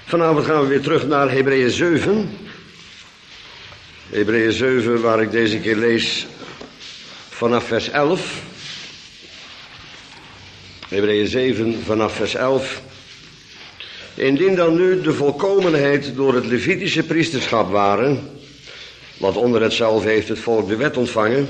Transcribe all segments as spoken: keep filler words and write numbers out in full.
Vanavond gaan we weer terug naar Hebreeën zeven. Hebreeën zeven, waar ik deze keer lees vanaf vers elf. Hebreeën zeven, vanaf vers elf. Indien dan nu de volkomenheid door het Levitische priesterschap waren, want onder hetzelfde heeft het volk de wet ontvangen,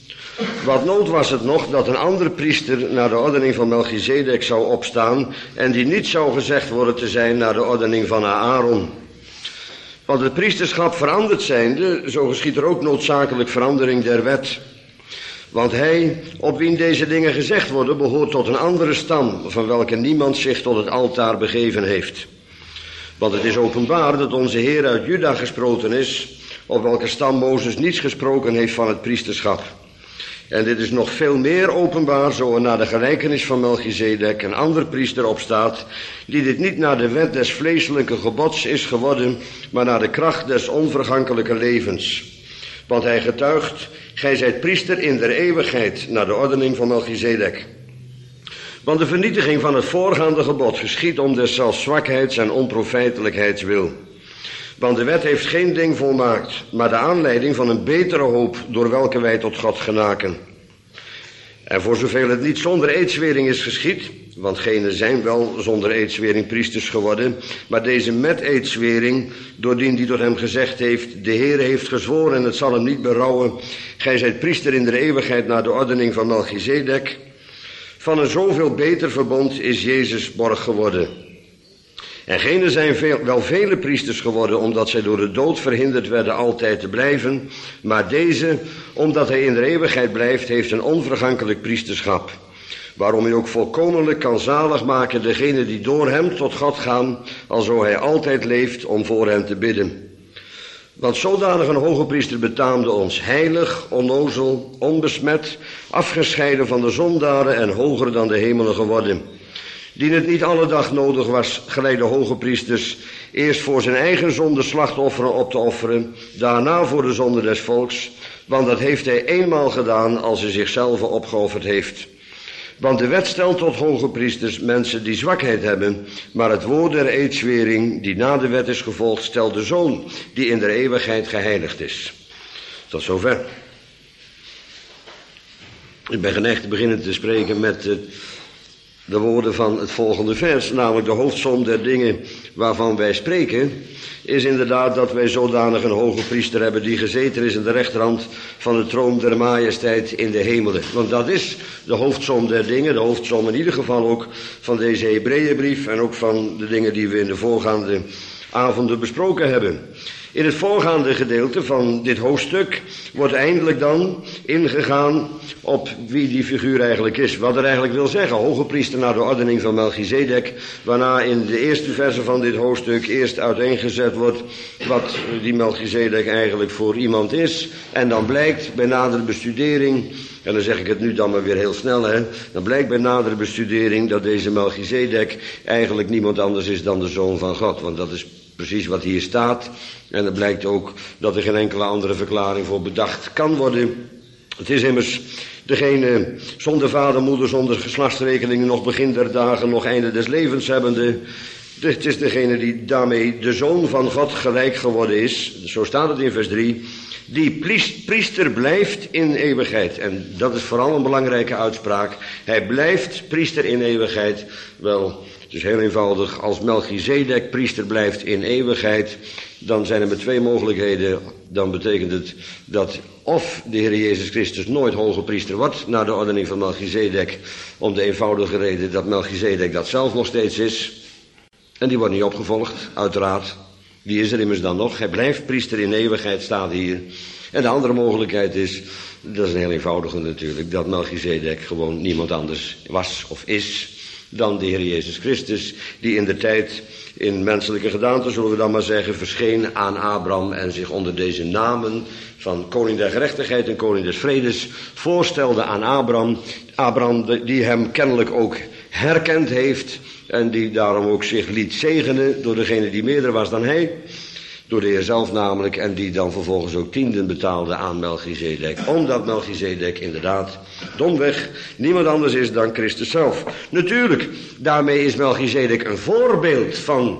wat nood was het nog dat een andere priester naar de ordening van Melchizedek zou opstaan en die niet zou gezegd worden te zijn naar de ordening van Aaron. Want het priesterschap veranderd zijnde, zo geschiet er ook noodzakelijk verandering der wet. Want hij, op wien deze dingen gezegd worden, behoort tot een andere stam, van welke niemand zich tot het altaar begeven heeft. Want het is openbaar dat onze Heer uit Juda gesproken is, op welke stam Mozes niets gesproken heeft van het priesterschap. En dit is nog veel meer openbaar, zo er naar de gelijkenis van Melchizedek een ander priester opstaat, die dit niet naar de wet des vleeselijke gebods is geworden, maar naar de kracht des onvergankelijke levens. Want hij getuigt, gij zijt priester in der eeuwigheid, naar de ordening van Melchizedek. Want de vernietiging van het voorgaande gebod geschiet om deszelfs zwakheids en onprofijtelijkheids wil. Want de wet heeft geen ding volmaakt, maar de aanleiding van een betere hoop, door welke wij tot God genaken. En voor zoveel het niet zonder eedswering is geschied, want genen zijn wel zonder eedswering priesters geworden, maar deze met eedswering, doordien die tot hem gezegd heeft, de Heer heeft gezworen en het zal hem niet berouwen, gij zijt priester in de eeuwigheid naar de ordening van Melchizedek. Van een zoveel beter verbond is Jezus borg geworden. En genen zijn veel, wel vele priesters geworden, omdat zij door de dood verhinderd werden altijd te blijven, maar deze, omdat hij in de eeuwigheid blijft, heeft een onvergankelijk priesterschap, waarom hij ook volkomenlijk kan zalig maken degenen die door hem tot God gaan, alzo hij altijd leeft om voor hen te bidden. Want zodanig een hoge priester betaamde ons, heilig, onnozel, onbesmet, afgescheiden van de zondaren en hoger dan de hemelen geworden, die het niet alle dag nodig was, gelijk de hoge priesters, eerst voor zijn eigen zonde slachtofferen op te offeren, daarna voor de zonde des volks, want dat heeft hij eenmaal gedaan als hij zichzelf opgeofferd heeft. Want de wet stelt tot hoge priesters mensen die zwakheid hebben, maar het woord der eedswering, die na de wet is gevolgd, stelt de Zoon, die in de eeuwigheid geheiligd is. Tot zover. Ik ben geneigd te beginnen te spreken met uh, de woorden van het volgende vers, namelijk de hoofdsom der dingen waarvan wij spreken, is inderdaad dat wij zodanig een hoge priester hebben die gezeten is in de rechterhand van de troon der majesteit in de hemelen. Want dat is de hoofdsom der dingen, de hoofdsom in ieder geval ook van deze Hebreeënbrief en ook van de dingen die we in de voorgaande avonden besproken hebben. In het voorgaande gedeelte van dit hoofdstuk wordt eindelijk dan ingegaan op wie die figuur eigenlijk is. Wat er eigenlijk wil zeggen, hoge priester naar de ordening van Melchizedek, waarna in de eerste verse van dit hoofdstuk eerst uiteengezet wordt wat die Melchizedek eigenlijk voor iemand is. En dan blijkt bij nadere bestudering, en dan zeg ik het nu dan maar weer heel snel, hè, dan blijkt bij nadere bestudering dat deze Melchizedek eigenlijk niemand anders is dan de Zoon van God. Want dat is precies wat hier staat. En het blijkt ook dat er geen enkele andere verklaring voor bedacht kan worden. Het is immers degene zonder vader, moeder, zonder geslachtsrekening, nog begin der dagen, nog einde des levens hebbende. Het is degene die daarmee de Zoon van God gelijk geworden is. Zo staat het in vers drie. Die priester blijft in eeuwigheid. En dat is vooral een belangrijke uitspraak. Hij blijft priester in eeuwigheid. Wel, het is heel eenvoudig. Als Melchizedek priester blijft in eeuwigheid, dan zijn er maar twee mogelijkheden. Dan betekent het dat of de Heer Jezus Christus nooit hoge priester wordt naar de ordening van Melchizedek, om de eenvoudige reden dat Melchizedek dat zelf nog steeds is. En die wordt niet opgevolgd, uiteraard. Die is er immers dan nog. Hij blijft priester in eeuwigheid, staat hier. En de andere mogelijkheid is, dat is een heel eenvoudige natuurlijk, dat Melchizedek gewoon niemand anders was of is dan de Heer Jezus Christus, die in de tijd in menselijke gedaante, zullen we dan maar zeggen, verscheen aan Abraham en zich onder deze namen van koning der gerechtigheid en koning des vredes voorstelde aan Abraham. Abraham die hem kennelijk ook herkend heeft en die daarom ook zich liet zegenen door degene die meerder was dan hij, door de Heer zelf namelijk, en die dan vervolgens ook tienden betaalde aan Melchizedek, omdat Melchizedek inderdaad domweg niemand anders is dan Christus zelf. Natuurlijk, daarmee is Melchizedek een voorbeeld van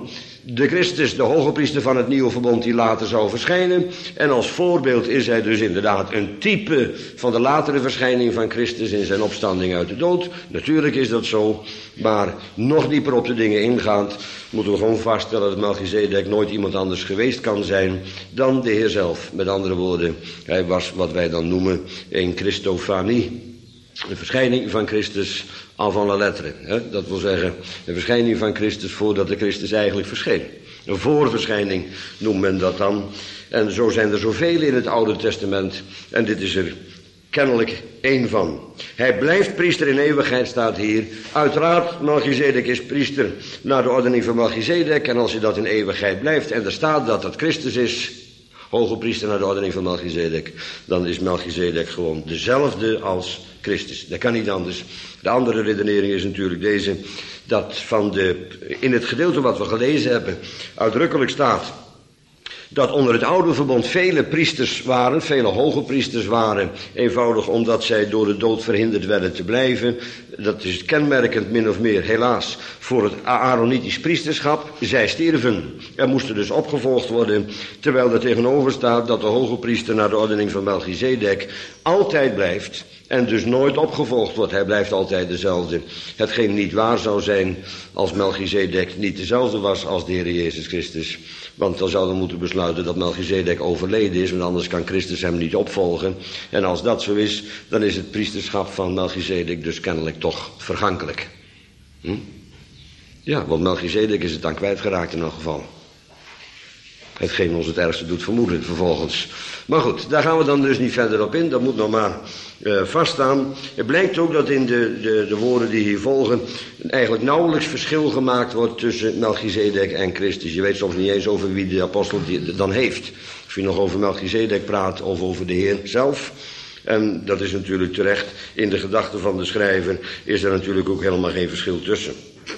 de Christus, de hoge priester van het nieuwe verbond, die later zou verschijnen. En als voorbeeld is hij dus inderdaad een type van de latere verschijning van Christus in zijn opstanding uit de dood. Natuurlijk is dat zo, maar nog dieper op de dingen ingaand moeten we gewoon vaststellen dat Melchizedek nooit iemand anders geweest kan zijn dan de Heer zelf. Met andere woorden, hij was wat wij dan noemen een Christofanie. Een verschijning van Christus avant la lettre. Hè? Dat wil zeggen, een verschijning van Christus voordat de Christus eigenlijk verscheen. Een voorverschijning noemt men dat dan. En zo zijn er zoveel in het Oude Testament. En dit is er kennelijk één van. Hij blijft priester in eeuwigheid, staat hier. Uiteraard, Melchizedek is priester naar de ordening van Melchizedek. En als hij dat in eeuwigheid blijft en er staat dat dat Christus is, hoge priester naar de ordening van Melchizedek, dan is Melchizedek gewoon dezelfde als Christus. Dat kan niet anders. De andere redenering is natuurlijk deze, dat van de, in het gedeelte wat we gelezen hebben, uitdrukkelijk staat dat onder het oude verbond vele priesters waren, vele hoge priesters waren, eenvoudig omdat zij door de dood verhinderd werden te blijven. Dat is kenmerkend min of meer, helaas, voor het Aaronitisch priesterschap. Zij stierven en moesten dus opgevolgd worden, terwijl er tegenover staat dat de hoge priester naar de ordening van Melchizedek altijd blijft en dus nooit opgevolgd wordt. Hij blijft altijd dezelfde. Hetgeen niet waar zou zijn als Melchizedek niet dezelfde was als de Heer Jezus Christus. Want dan zouden we moeten besluiten dat Melchizedek overleden is, want anders kan Christus hem niet opvolgen. En als dat zo is, dan is het priesterschap van Melchizedek dus kennelijk toch vergankelijk. Hm? Ja, want Melchizedek is het dan kwijtgeraakt in elk geval. Hetgeen ons het ergste doet vermoeden vervolgens. Maar goed, daar gaan we dan dus niet verder op in. Dat moet nog maar uh, vaststaan. Het blijkt ook dat in de, de, de woorden die hier volgen eigenlijk nauwelijks verschil gemaakt wordt tussen Melchizedek en Christus. Je weet soms niet eens over wie de apostel die dan heeft. Of je nog over Melchizedek praat of over de Heer zelf. En dat is natuurlijk terecht. In de gedachten van de schrijver is er natuurlijk ook helemaal geen verschil tussen.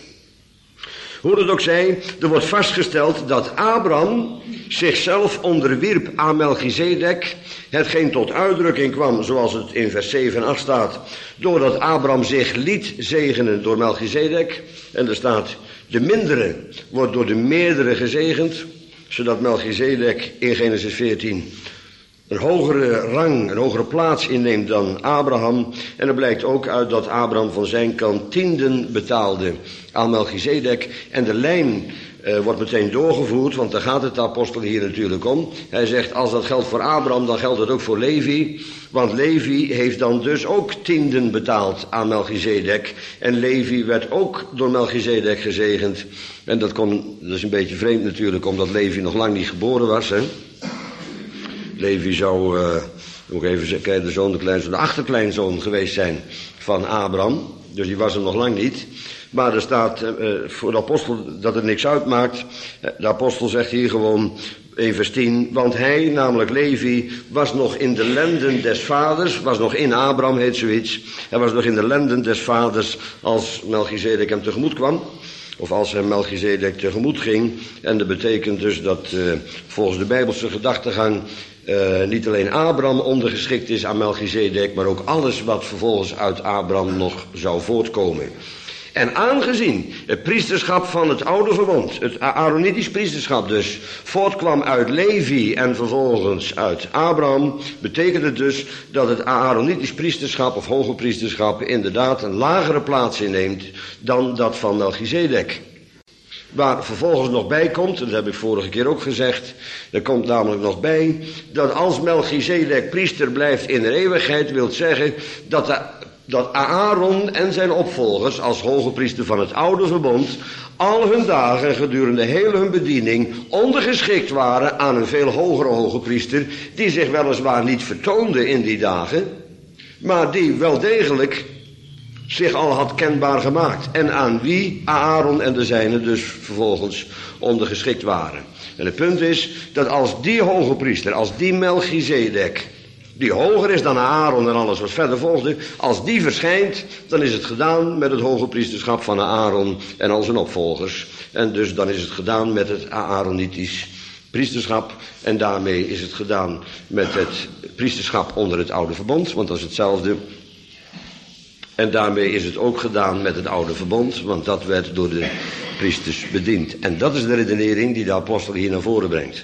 Hoe het ook zij, er wordt vastgesteld dat Abraham zichzelf onderwierp aan Melchizedek, hetgeen tot uitdrukking kwam, zoals het in vers zeven en acht staat, doordat Abraham zich liet zegenen door Melchizedek. En er staat, de mindere wordt door de meerdere gezegend, zodat Melchizedek in Genesis veertien een hogere rang, een hogere plaats inneemt dan Abraham. En er blijkt ook uit dat Abraham van zijn kant tienden betaalde aan Melchizedek. En de lijn uh, wordt meteen doorgevoerd, want daar gaat het de apostel hier natuurlijk om. Hij zegt, als dat geldt voor Abraham, dan geldt het ook voor Levi. Want Levi heeft dan dus ook tienden betaald aan Melchizedek. En Levi werd ook door Melchizedek gezegend. En dat, kon, dat is een beetje vreemd natuurlijk, omdat Levi nog lang niet geboren was, hè. Levi zou, uh, moet ik even zeggen, de zoon, de kleinzoon, de achterkleinzoon geweest zijn van Abraham. Dus die was er nog lang niet. Maar er staat uh, voor de apostel dat het niks uitmaakt. De apostel zegt hier gewoon in vers tien. Want hij, namelijk Levi, was nog in de lenden des vaders. Was nog in Abraham, heet zoiets. Hij was nog in de lenden des vaders als Melchizedek hem tegemoet kwam. Of als hem Melchizedek tegemoet ging. En dat betekent dus dat uh, volgens de Bijbelse gedachtegang Uh, niet alleen Abraham ondergeschikt is aan Melchizedek, maar ook alles wat vervolgens uit Abraham nog zou voortkomen. En aangezien het priesterschap van het oude verbond, het Aaronitisch priesterschap dus, voortkwam uit Levi en vervolgens uit Abraham, betekent het dus dat het Aaronitisch priesterschap of hoge priesterschap inderdaad een lagere plaats inneemt dan dat van Melchizedek. Waar vervolgens nog bij komt, en dat heb ik vorige keer ook gezegd, er komt namelijk nog bij, dat als Melchizedek priester blijft in de eeuwigheid, wil zeggen dat, de, dat Aaron en zijn opvolgers als hoge priester van het oude verbond al hun dagen gedurende heel hun bediening ondergeschikt waren aan een veel hogere hoge priester, die zich weliswaar niet vertoonde in die dagen, maar die wel degelijk zich al had kenbaar gemaakt. En aan wie Aaron en de zijnen dus vervolgens ondergeschikt waren. En het punt is dat als die hoge priester, als die Melchizedek, die hoger is dan Aaron en alles wat verder volgde, als die verschijnt, dan is het gedaan met het hoge priesterschap van Aaron en al zijn opvolgers. En dus dan is het gedaan met het Aaronitisch priesterschap. En daarmee is het gedaan met het priesterschap onder het oude verbond, want dat is hetzelfde. En daarmee is het ook gedaan met het oude verbond, want dat werd door de priesters bedient. En dat is de redenering die de apostel hier naar voren brengt.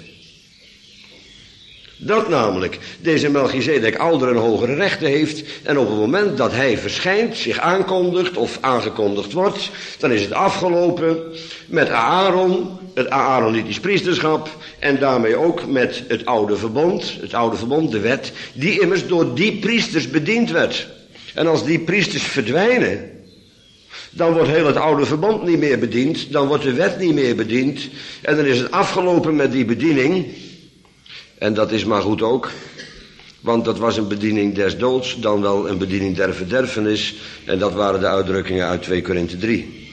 Dat namelijk deze Melchizedek oudere en hogere rechten heeft en op het moment dat hij verschijnt, zich aankondigt of aangekondigd wordt, dan is het afgelopen met Aaron, het Aaronitisch priesterschap en daarmee ook met het oude verbond, het oude verbond, de wet, die immers door die priesters bediend werd. En als die priesters verdwijnen, dan wordt heel het oude verbond niet meer bediend, dan wordt de wet niet meer bediend en dan is het afgelopen met die bediening. En dat is maar goed ook, want dat was een bediening des doods, dan wel een bediening der verderfenis. En dat waren de uitdrukkingen uit twee Korinthe drie.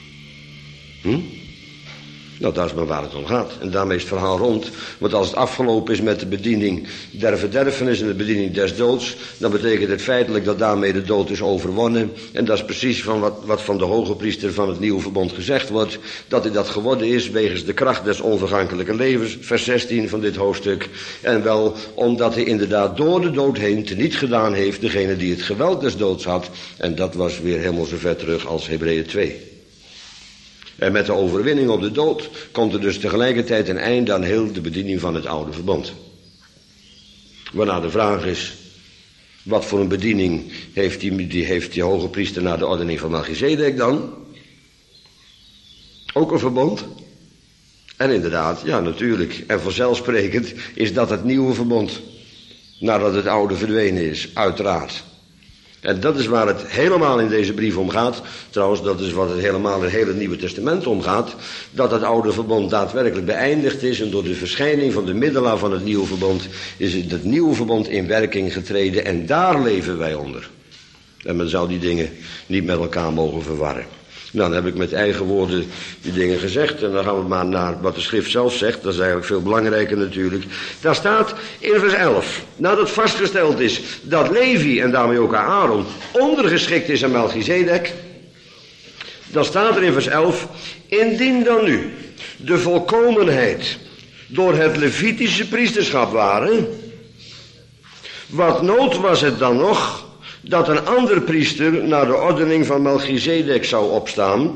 Hm? Nou, dat is maar waar het om gaat. En daarmee is het verhaal rond. Want als het afgelopen is met de bediening der verderfenis en de bediening des doods, dan betekent het feitelijk dat daarmee de dood is overwonnen. En dat is precies van wat, wat van de hoge priester van het nieuwe verbond gezegd wordt. Dat hij dat geworden is wegens de kracht des onvergankelijke levens, vers zestien van dit hoofdstuk. En wel omdat hij inderdaad door de dood heen teniet gedaan heeft degene die het geweld des doods had. En dat was weer helemaal zo ver terug als Hebreeën twee. En met de overwinning op de dood komt er dus tegelijkertijd een einde aan heel de bediening van het oude verbond. Waarna de vraag is, wat voor een bediening heeft die, die, heeft die hoge priester na de ordening van Melchizedek dan? Ook een verbond? En inderdaad, ja natuurlijk, en vanzelfsprekend is dat het nieuwe verbond, nadat het oude verdwenen is, uiteraard. En dat is waar het helemaal in deze brief om gaat. Trouwens, dat is wat het helemaal in het hele Nieuwe Testament om gaat. Dat het oude verbond daadwerkelijk beëindigd is. En door de verschijning van de middelaar van het nieuwe verbond is het nieuwe verbond in werking getreden. En daar leven wij onder. En men zou die dingen niet met elkaar mogen verwarren. Nou, dan heb ik met eigen woorden die dingen gezegd. En dan gaan we maar naar wat de schrift zelf zegt. Dat is eigenlijk veel belangrijker natuurlijk. Daar staat in vers elf. Nadat vastgesteld is dat Levi en daarmee ook Aaron ondergeschikt is aan Melchizedek. Dan staat er in vers elf. Indien dan nu de volkomenheid door het Levitische priesterschap waren. Wat nood was het dan nog dat een ander priester naar de ordening van Melchizedek zou opstaan.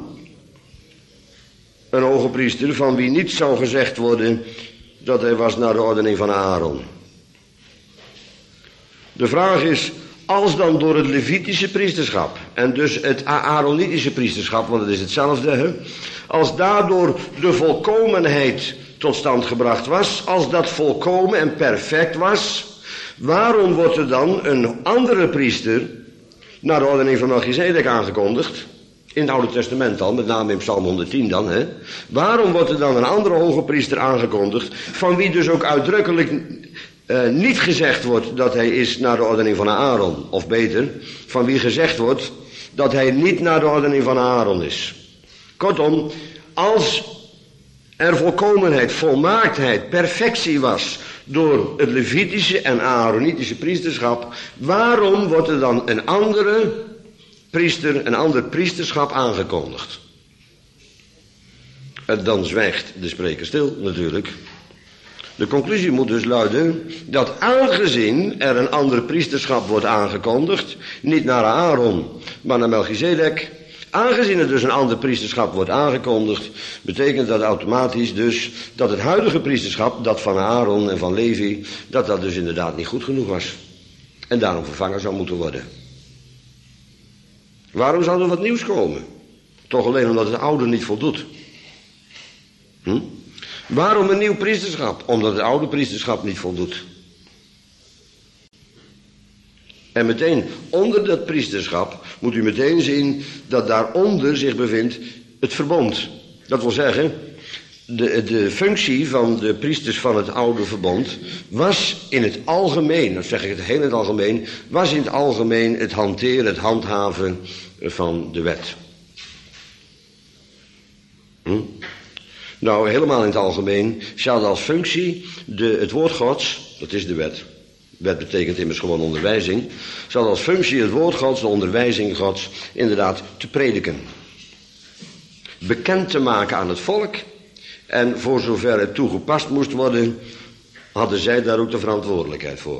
Een hoge priester van wie niet zou gezegd worden dat hij was naar de ordening van Aaron. De vraag is, als dan door het Levitische priesterschap en dus het Aaronitische priesterschap, want het is hetzelfde, hè? Als daardoor de volkomenheid tot stand gebracht was, als dat volkomen en perfect was, waarom wordt er dan een andere priester naar de ordening van Melchizedek aangekondigd? In het Oude Testament al, met name in Psalm honderdtien dan. Hè? Waarom wordt er dan een andere hoge priester aangekondigd, van wie dus ook uitdrukkelijk uh, niet gezegd wordt dat hij is naar de ordening van Aaron? Of beter, van wie gezegd wordt dat hij niet naar de ordening van Aaron is. Kortom, als er volkomenheid, volmaaktheid, perfectie was door het Levitische en Aaronitische priesterschap, waarom wordt er dan een andere priester, een ander priesterschap aangekondigd? En dan zwijgt de spreker stil natuurlijk. De conclusie moet dus luiden dat aangezien er een ander priesterschap wordt aangekondigd, niet naar Aaron, maar naar Melchizedek, aangezien er dus een ander priesterschap wordt aangekondigd, betekent dat automatisch dus dat het huidige priesterschap, dat van Aaron en van Levi, dat dat dus inderdaad niet goed genoeg was. En daarom vervangen zou moeten worden. Waarom zou er wat nieuws komen? Toch alleen omdat het oude niet voldoet. Hm? Waarom een nieuw priesterschap? Omdat het oude priesterschap niet voldoet. En meteen onder dat priesterschap moet u meteen zien dat daaronder zich bevindt het verbond. Dat wil zeggen, de, de functie van de priesters van het oude verbond was in het algemeen, dat zeg ik het heel in het algemeen, was in het algemeen het hanteren, het handhaven van de wet. Hm? Nou, helemaal in het algemeen, ze hadden als functie de, het woord Gods, dat is de wet. Wet betekent immers gewoon onderwijzing. Ze hadden als functie het woord Gods, de onderwijzing Gods, inderdaad te prediken. Bekend te maken aan het volk. En voor zover het toegepast moest worden, hadden zij daar ook de verantwoordelijkheid voor.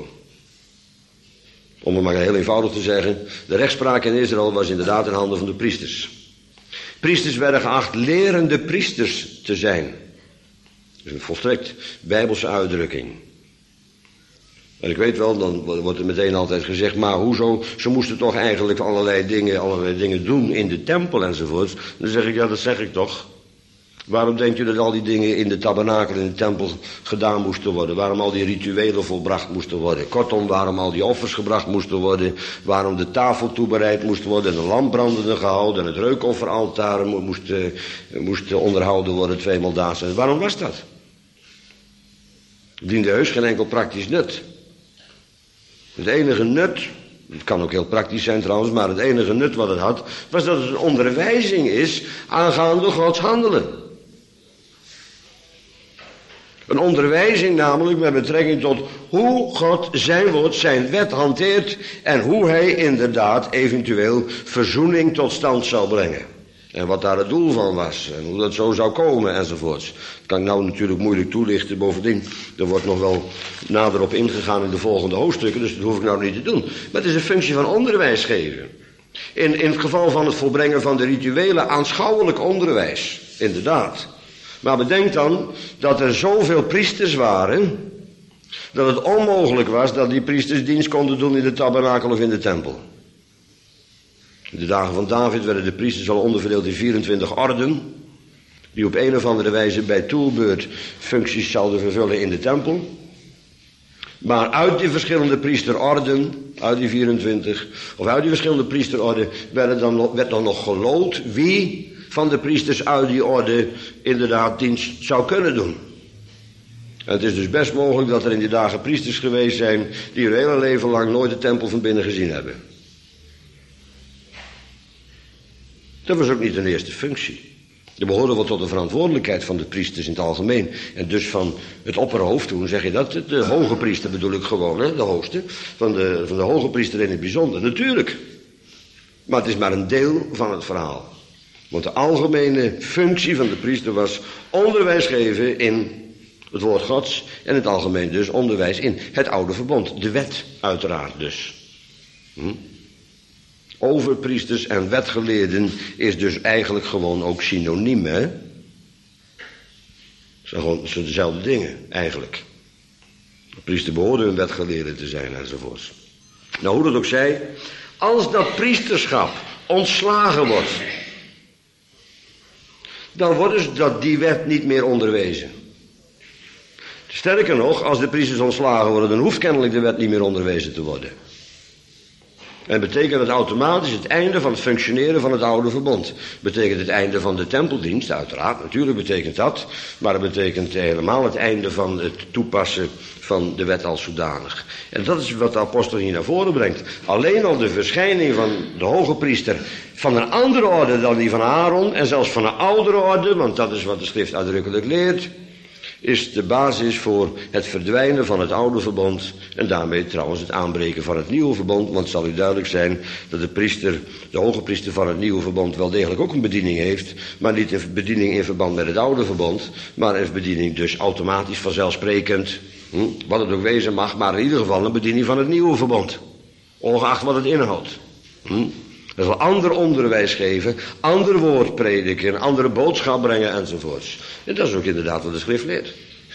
Om het maar heel eenvoudig te zeggen, de rechtspraak in Israël was inderdaad in handen van de priesters. Priesters werden geacht lerende priesters te zijn. Dat is een volstrekt bijbelse uitdrukking. En ik weet wel, dan wordt er meteen altijd gezegd, maar hoezo? Ze moesten toch eigenlijk allerlei dingen, allerlei dingen doen in de tempel enzovoort. Dan zeg ik, ja, dat zeg ik toch. Waarom denkt u dat al die dingen in de tabernakel, in de tempel gedaan moesten worden? Waarom al die rituelen volbracht moesten worden? Kortom, waarom al die offers gebracht moesten worden? Waarom de tafel toebereid moest worden en de lamp brandende gehouden en het reukofferaltaar moest, uh, moest onderhouden worden tweemaal daags? Waarom was dat? Het diende heus geen enkel praktisch nut. Het enige nut, het kan ook heel praktisch zijn trouwens, maar het enige nut wat het had, was dat het een onderwijzing is aangaande Gods handelen. Een onderwijzing namelijk met betrekking tot hoe God zijn woord, zijn wet hanteert en hoe hij inderdaad eventueel verzoening tot stand zou brengen. En wat daar het doel van was en hoe dat zo zou komen enzovoorts. Dat kan ik nou natuurlijk moeilijk toelichten. Bovendien, er wordt nog wel nader op ingegaan in de volgende hoofdstukken, dus dat hoef ik nou niet te doen. Maar het is een functie van onderwijs geven. In, in het geval van het volbrengen van de rituelen aanschouwelijk onderwijs, inderdaad. Maar bedenk dan dat er zoveel priesters waren, dat het onmogelijk was dat die priesters dienst konden doen in de tabernakel of in de tempel. In de dagen van David werden de priesters al onderverdeeld in vierentwintig orden, die op een of andere wijze bij toerbeurt functies zouden vervullen in de tempel. Maar uit die verschillende priesterorden, uit die vierentwintig, of uit die verschillende priesterorden, werd dan, werd dan nog geloot wie van de priesters uit die orde inderdaad dienst zou kunnen doen. En het is dus best mogelijk dat er in die dagen priesters geweest zijn die hun hele leven lang nooit de tempel van binnen gezien hebben. Dat was ook niet hun eerste functie. Je behoorde wel tot de verantwoordelijkheid van de priesters in het algemeen. En dus van het opperhoofd, hoe zeg je dat? De hoge priester bedoel ik gewoon, hè? De hoogste. Van de, van de hoge priester in het bijzonder, natuurlijk. Maar het is maar een deel van het verhaal. Want de algemene functie van de priester was onderwijs geven in het woord Gods. En in het algemeen dus onderwijs in het oude verbond. De wet uiteraard dus. Hm? Overpriesters en wetgeleerden is dus eigenlijk gewoon ook synoniem, hè? Het zijn gewoon het zijn dezelfde dingen, eigenlijk. De priester behoorde een wetgeleerde te zijn, enzovoorts. Nou, hoe dat ook zij, als dat priesterschap ontslagen wordt, dan wordt dus dat die wet niet meer onderwezen. Sterker nog, als de priesters ontslagen worden, dan hoeft kennelijk de wet niet meer onderwezen te worden. En betekent het automatisch het einde van het functioneren van het oude verbond. Betekent het einde van de tempeldienst, uiteraard, natuurlijk betekent dat. Maar het betekent helemaal het einde van het toepassen van de wet als zodanig. En dat is wat de apostel hier naar voren brengt. Alleen al de verschijning van de hoge priester van een andere orde dan die van Aaron, en zelfs van een oudere orde, want dat is wat de schrift uitdrukkelijk leert, is de basis voor het verdwijnen van het oude verbond en daarmee trouwens het aanbreken van het nieuwe verbond. Want het zal u duidelijk zijn dat de priester, de hoge priester van het nieuwe verbond wel degelijk ook een bediening heeft, maar niet een bediening in verband met het oude verbond, maar een bediening dus automatisch vanzelfsprekend, hm, wat het ook wezen mag, maar in ieder geval een bediening van het nieuwe verbond, ongeacht wat het inhoudt. Hm. Dat is wel ander onderwijs geven, ander woord prediken, een andere boodschap brengen enzovoorts. En dat is ook inderdaad wat de schrift leert.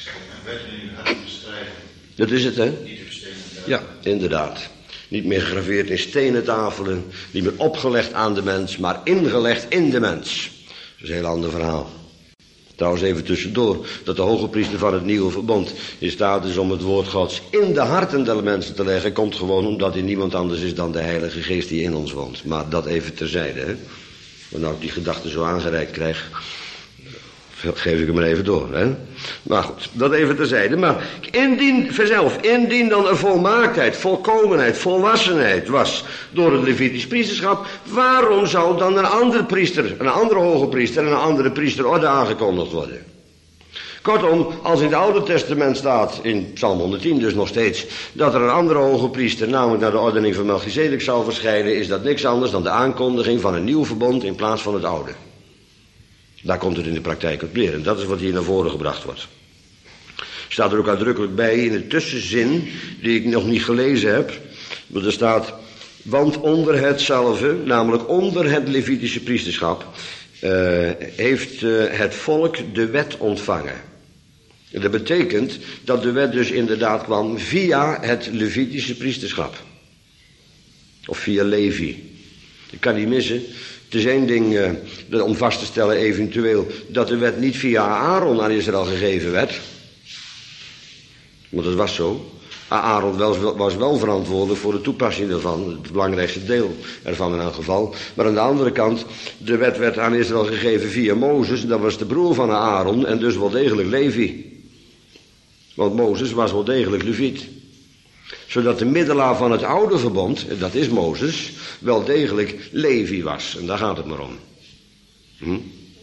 Dat is het, hè? Ja, inderdaad. Niet meer gegraveerd in stenen tafelen, niet meer opgelegd aan de mens, maar ingelegd in de mens. Dat is een heel ander verhaal. Trouwens even tussendoor, dat de hoge priester van het nieuwe verbond in staat is om het woord Gods in de harten der mensen te leggen, komt gewoon omdat hij niemand anders is dan de Heilige Geest die in ons woont. Maar dat even terzijde, hè. Want nou ik die gedachte zo aangereikt krijg, geef ik hem maar even door, hè. Maar goed, dat even terzijde. Maar indien, vanzelf, indien dan er volmaaktheid, volkomenheid, volwassenheid was door het Levitisch priesterschap, waarom zou dan een andere priester, een andere hoge priester en een andere priesterorde aangekondigd worden? Kortom, als in het Oude Testament staat, in Psalm honderdtien dus nog steeds, dat er een andere hoge priester, namelijk naar de ordening van Melchizedek, zou verschijnen, is dat niks anders dan de aankondiging van een nieuw verbond in plaats van het oude. Daar komt het in de praktijk op neer. En dat is wat hier naar voren gebracht wordt. Staat er ook uitdrukkelijk bij in de tussenzin, die ik nog niet gelezen heb. Maar er staat, want onder hetzelfde, namelijk onder het Levitische priesterschap, uh, heeft uh, het volk de wet ontvangen. Dat betekent dat de wet dus inderdaad kwam via het Levitische priesterschap. Of via Levi. Ik kan niet missen. Het is één ding uh, om vast te stellen eventueel dat de wet niet via Aaron aan Israël gegeven werd. Want dat was zo. Aaron was wel verantwoordelijk voor de toepassing daarvan. Het belangrijkste deel ervan in elk geval. Maar aan de andere kant, de wet werd aan Israël gegeven via Mozes. Dat was de broer van Aaron en dus wel degelijk Levi. Want Mozes was wel degelijk Leviet. Zodat de middelaar van het oude verbond, en dat is Mozes, wel degelijk Levi was. En daar gaat het maar om. Hm?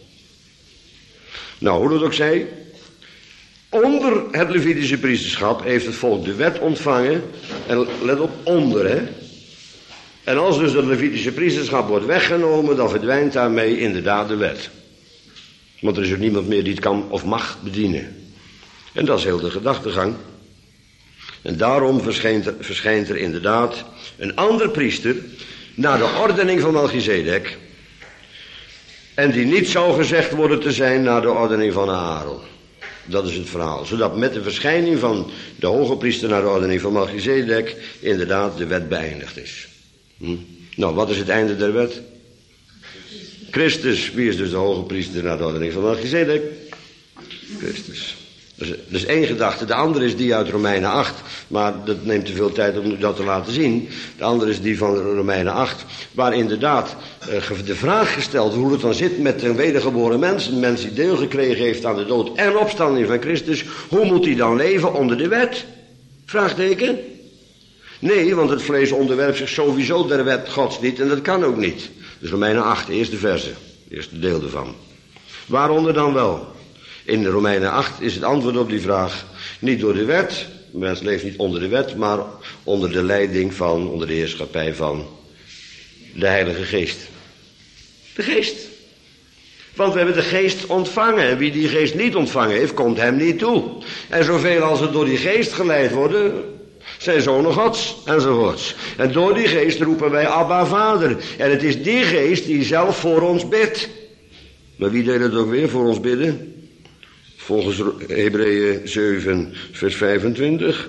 Nou, hoe dat ook zij, onder het Levitische priesterschap heeft het volk de wet ontvangen. En let op, onder, hè. En als dus het Levitische priesterschap wordt weggenomen, dan verdwijnt daarmee inderdaad de wet. Want er is ook niemand meer die het kan of mag bedienen. En dat is heel de gedachtegang. En daarom verschijnt er, verschijnt er inderdaad een ander priester naar de ordening van Melchizedek. En die niet zou gezegd worden te zijn naar de ordening van Aaron. Dat is het verhaal. Zodat met de verschijning van de hoge priester naar de ordening van Melchizedek inderdaad de wet beëindigd is. Hm? Nou, wat is het einde der wet? Christus. Wie is dus de hoge priester naar de ordening van Melchizedek? Christus. Dat is één gedachte. De andere is die uit Romeinen acht. Maar dat neemt te veel tijd om dat te laten zien. De andere is die van Romeinen acht. Waar inderdaad uh, de vraag gesteld hoe het dan zit met een wedergeboren mens. Een mens die deel gekregen heeft aan de dood en opstanding van Christus. Hoe moet hij dan leven onder de wet? Vraagteken? Nee, want het vlees onderwerpt zich sowieso der wet Gods niet. En dat kan ook niet. Dus Romeinen acht, de eerste verse. Het eerste deel ervan. Waaronder dan wel? In Romeinen acht is het antwoord op die vraag niet door de wet. De mens leeft niet onder de wet, maar onder de leiding van, onder de heerschappij van de Heilige Geest. De Geest. Want we hebben de Geest ontvangen. En wie die Geest niet ontvangen heeft, komt hem niet toe. En zoveel als er door die Geest geleid worden, zijn zonen Gods, enzovoorts. En door die Geest roepen wij Abba Vader. En het is die Geest die zelf voor ons bidt. Maar wie deed het ook weer voor ons bidden? Volgens Hebreeën zeven, vers vijfentwintig.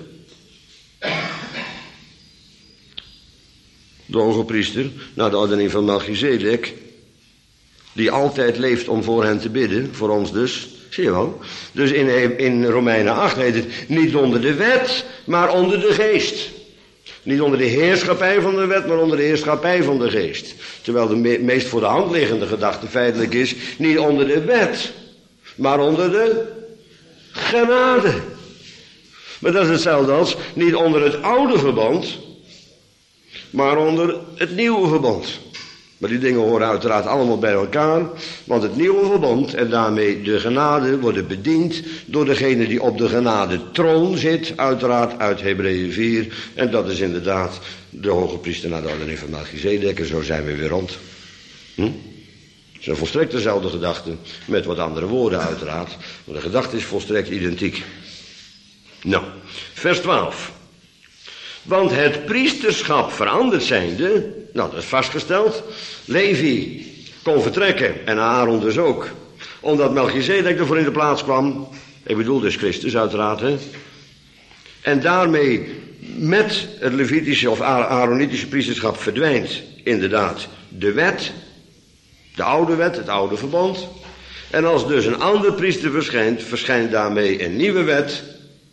De hoge priester, naar de ordening van Melchizedek, die altijd leeft om voor hen te bidden, voor ons dus, zie je wel. Dus in, in Romeinen acht heet het niet onder de wet, maar onder de geest. Niet onder de heerschappij van de wet, maar onder de heerschappij van de geest. Terwijl de me- meest voor de hand liggende gedachte feitelijk is, niet onder de wet, maar onder de genade. Maar dat is hetzelfde als niet onder het oude verbond, maar onder het nieuwe verbond. Maar die dingen horen uiteraard allemaal bij elkaar, want het nieuwe verbond en daarmee de genade worden bediend door degene die op de genade troon zit, uiteraard uit Hebreeën vier. En dat is inderdaad de hoge priester naar de ordening van Melchizedek. En zo zijn we weer rond. Hm? Het is een volstrekt dezelfde gedachte, met wat andere woorden uiteraard. Maar de gedachte is volstrekt identiek. Nou, vers twaalf. Want het priesterschap veranderd zijnde, nou dat is vastgesteld. Levi kon vertrekken en Aaron dus ook. Omdat Melchizedek ervoor in de plaats kwam. Ik bedoel dus Christus uiteraard. Hè? En daarmee met het Levitische of Aaronitische priesterschap verdwijnt inderdaad de wet. De oude wet, het oude verbond. En als dus een ander priester verschijnt, verschijnt daarmee een nieuwe wet.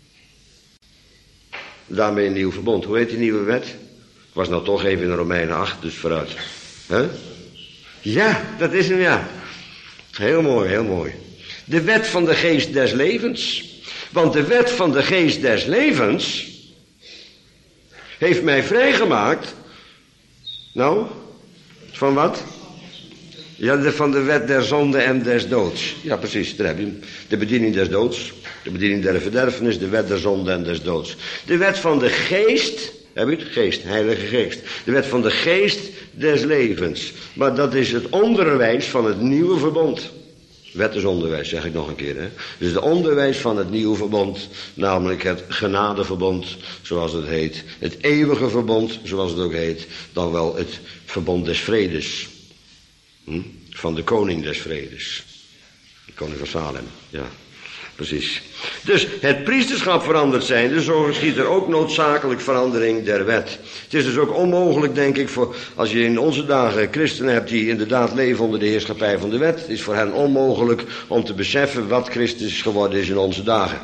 Daarmee een nieuw verbond. Hoe heet die nieuwe wet? Ik was nou toch even in Romeinen acht, dus vooruit. Huh? Ja, dat is hem, ja. Heel mooi, heel mooi. De wet van de geest des levens. Want de wet van de geest des levens heeft mij vrijgemaakt. Nou, van wat? Ja, de, van de wet der zonde en des doods. Ja, precies, daar heb je hem. De bediening des doods. De bediening der verderfenis, de wet der zonde en des doods. De wet van de geest, heb je het? Geest, heilige geest. De wet van de geest des levens. Maar dat is het onderwijs van het nieuwe verbond. Wet is onderwijs, zeg ik nog een keer. Hè? Dus het onderwijs van het nieuwe verbond, namelijk het genadeverbond, zoals het heet. Het eeuwige verbond, zoals het ook heet. Dan wel het verbond des vredes. Hm? van de koning des vredes. De koning van Salem, ja, precies. Dus het priesterschap veranderd zijnde, zo geschiet er ook noodzakelijk verandering der wet. Het is dus ook onmogelijk, denk ik, voor, als je in onze dagen christenen hebt die inderdaad leven onder de heerschappij van de wet, het is voor hen onmogelijk om te beseffen wat Christus geworden is in onze dagen.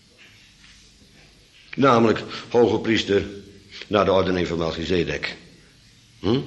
Namelijk hoge priester naar de ordening van Melchizedek. Hm?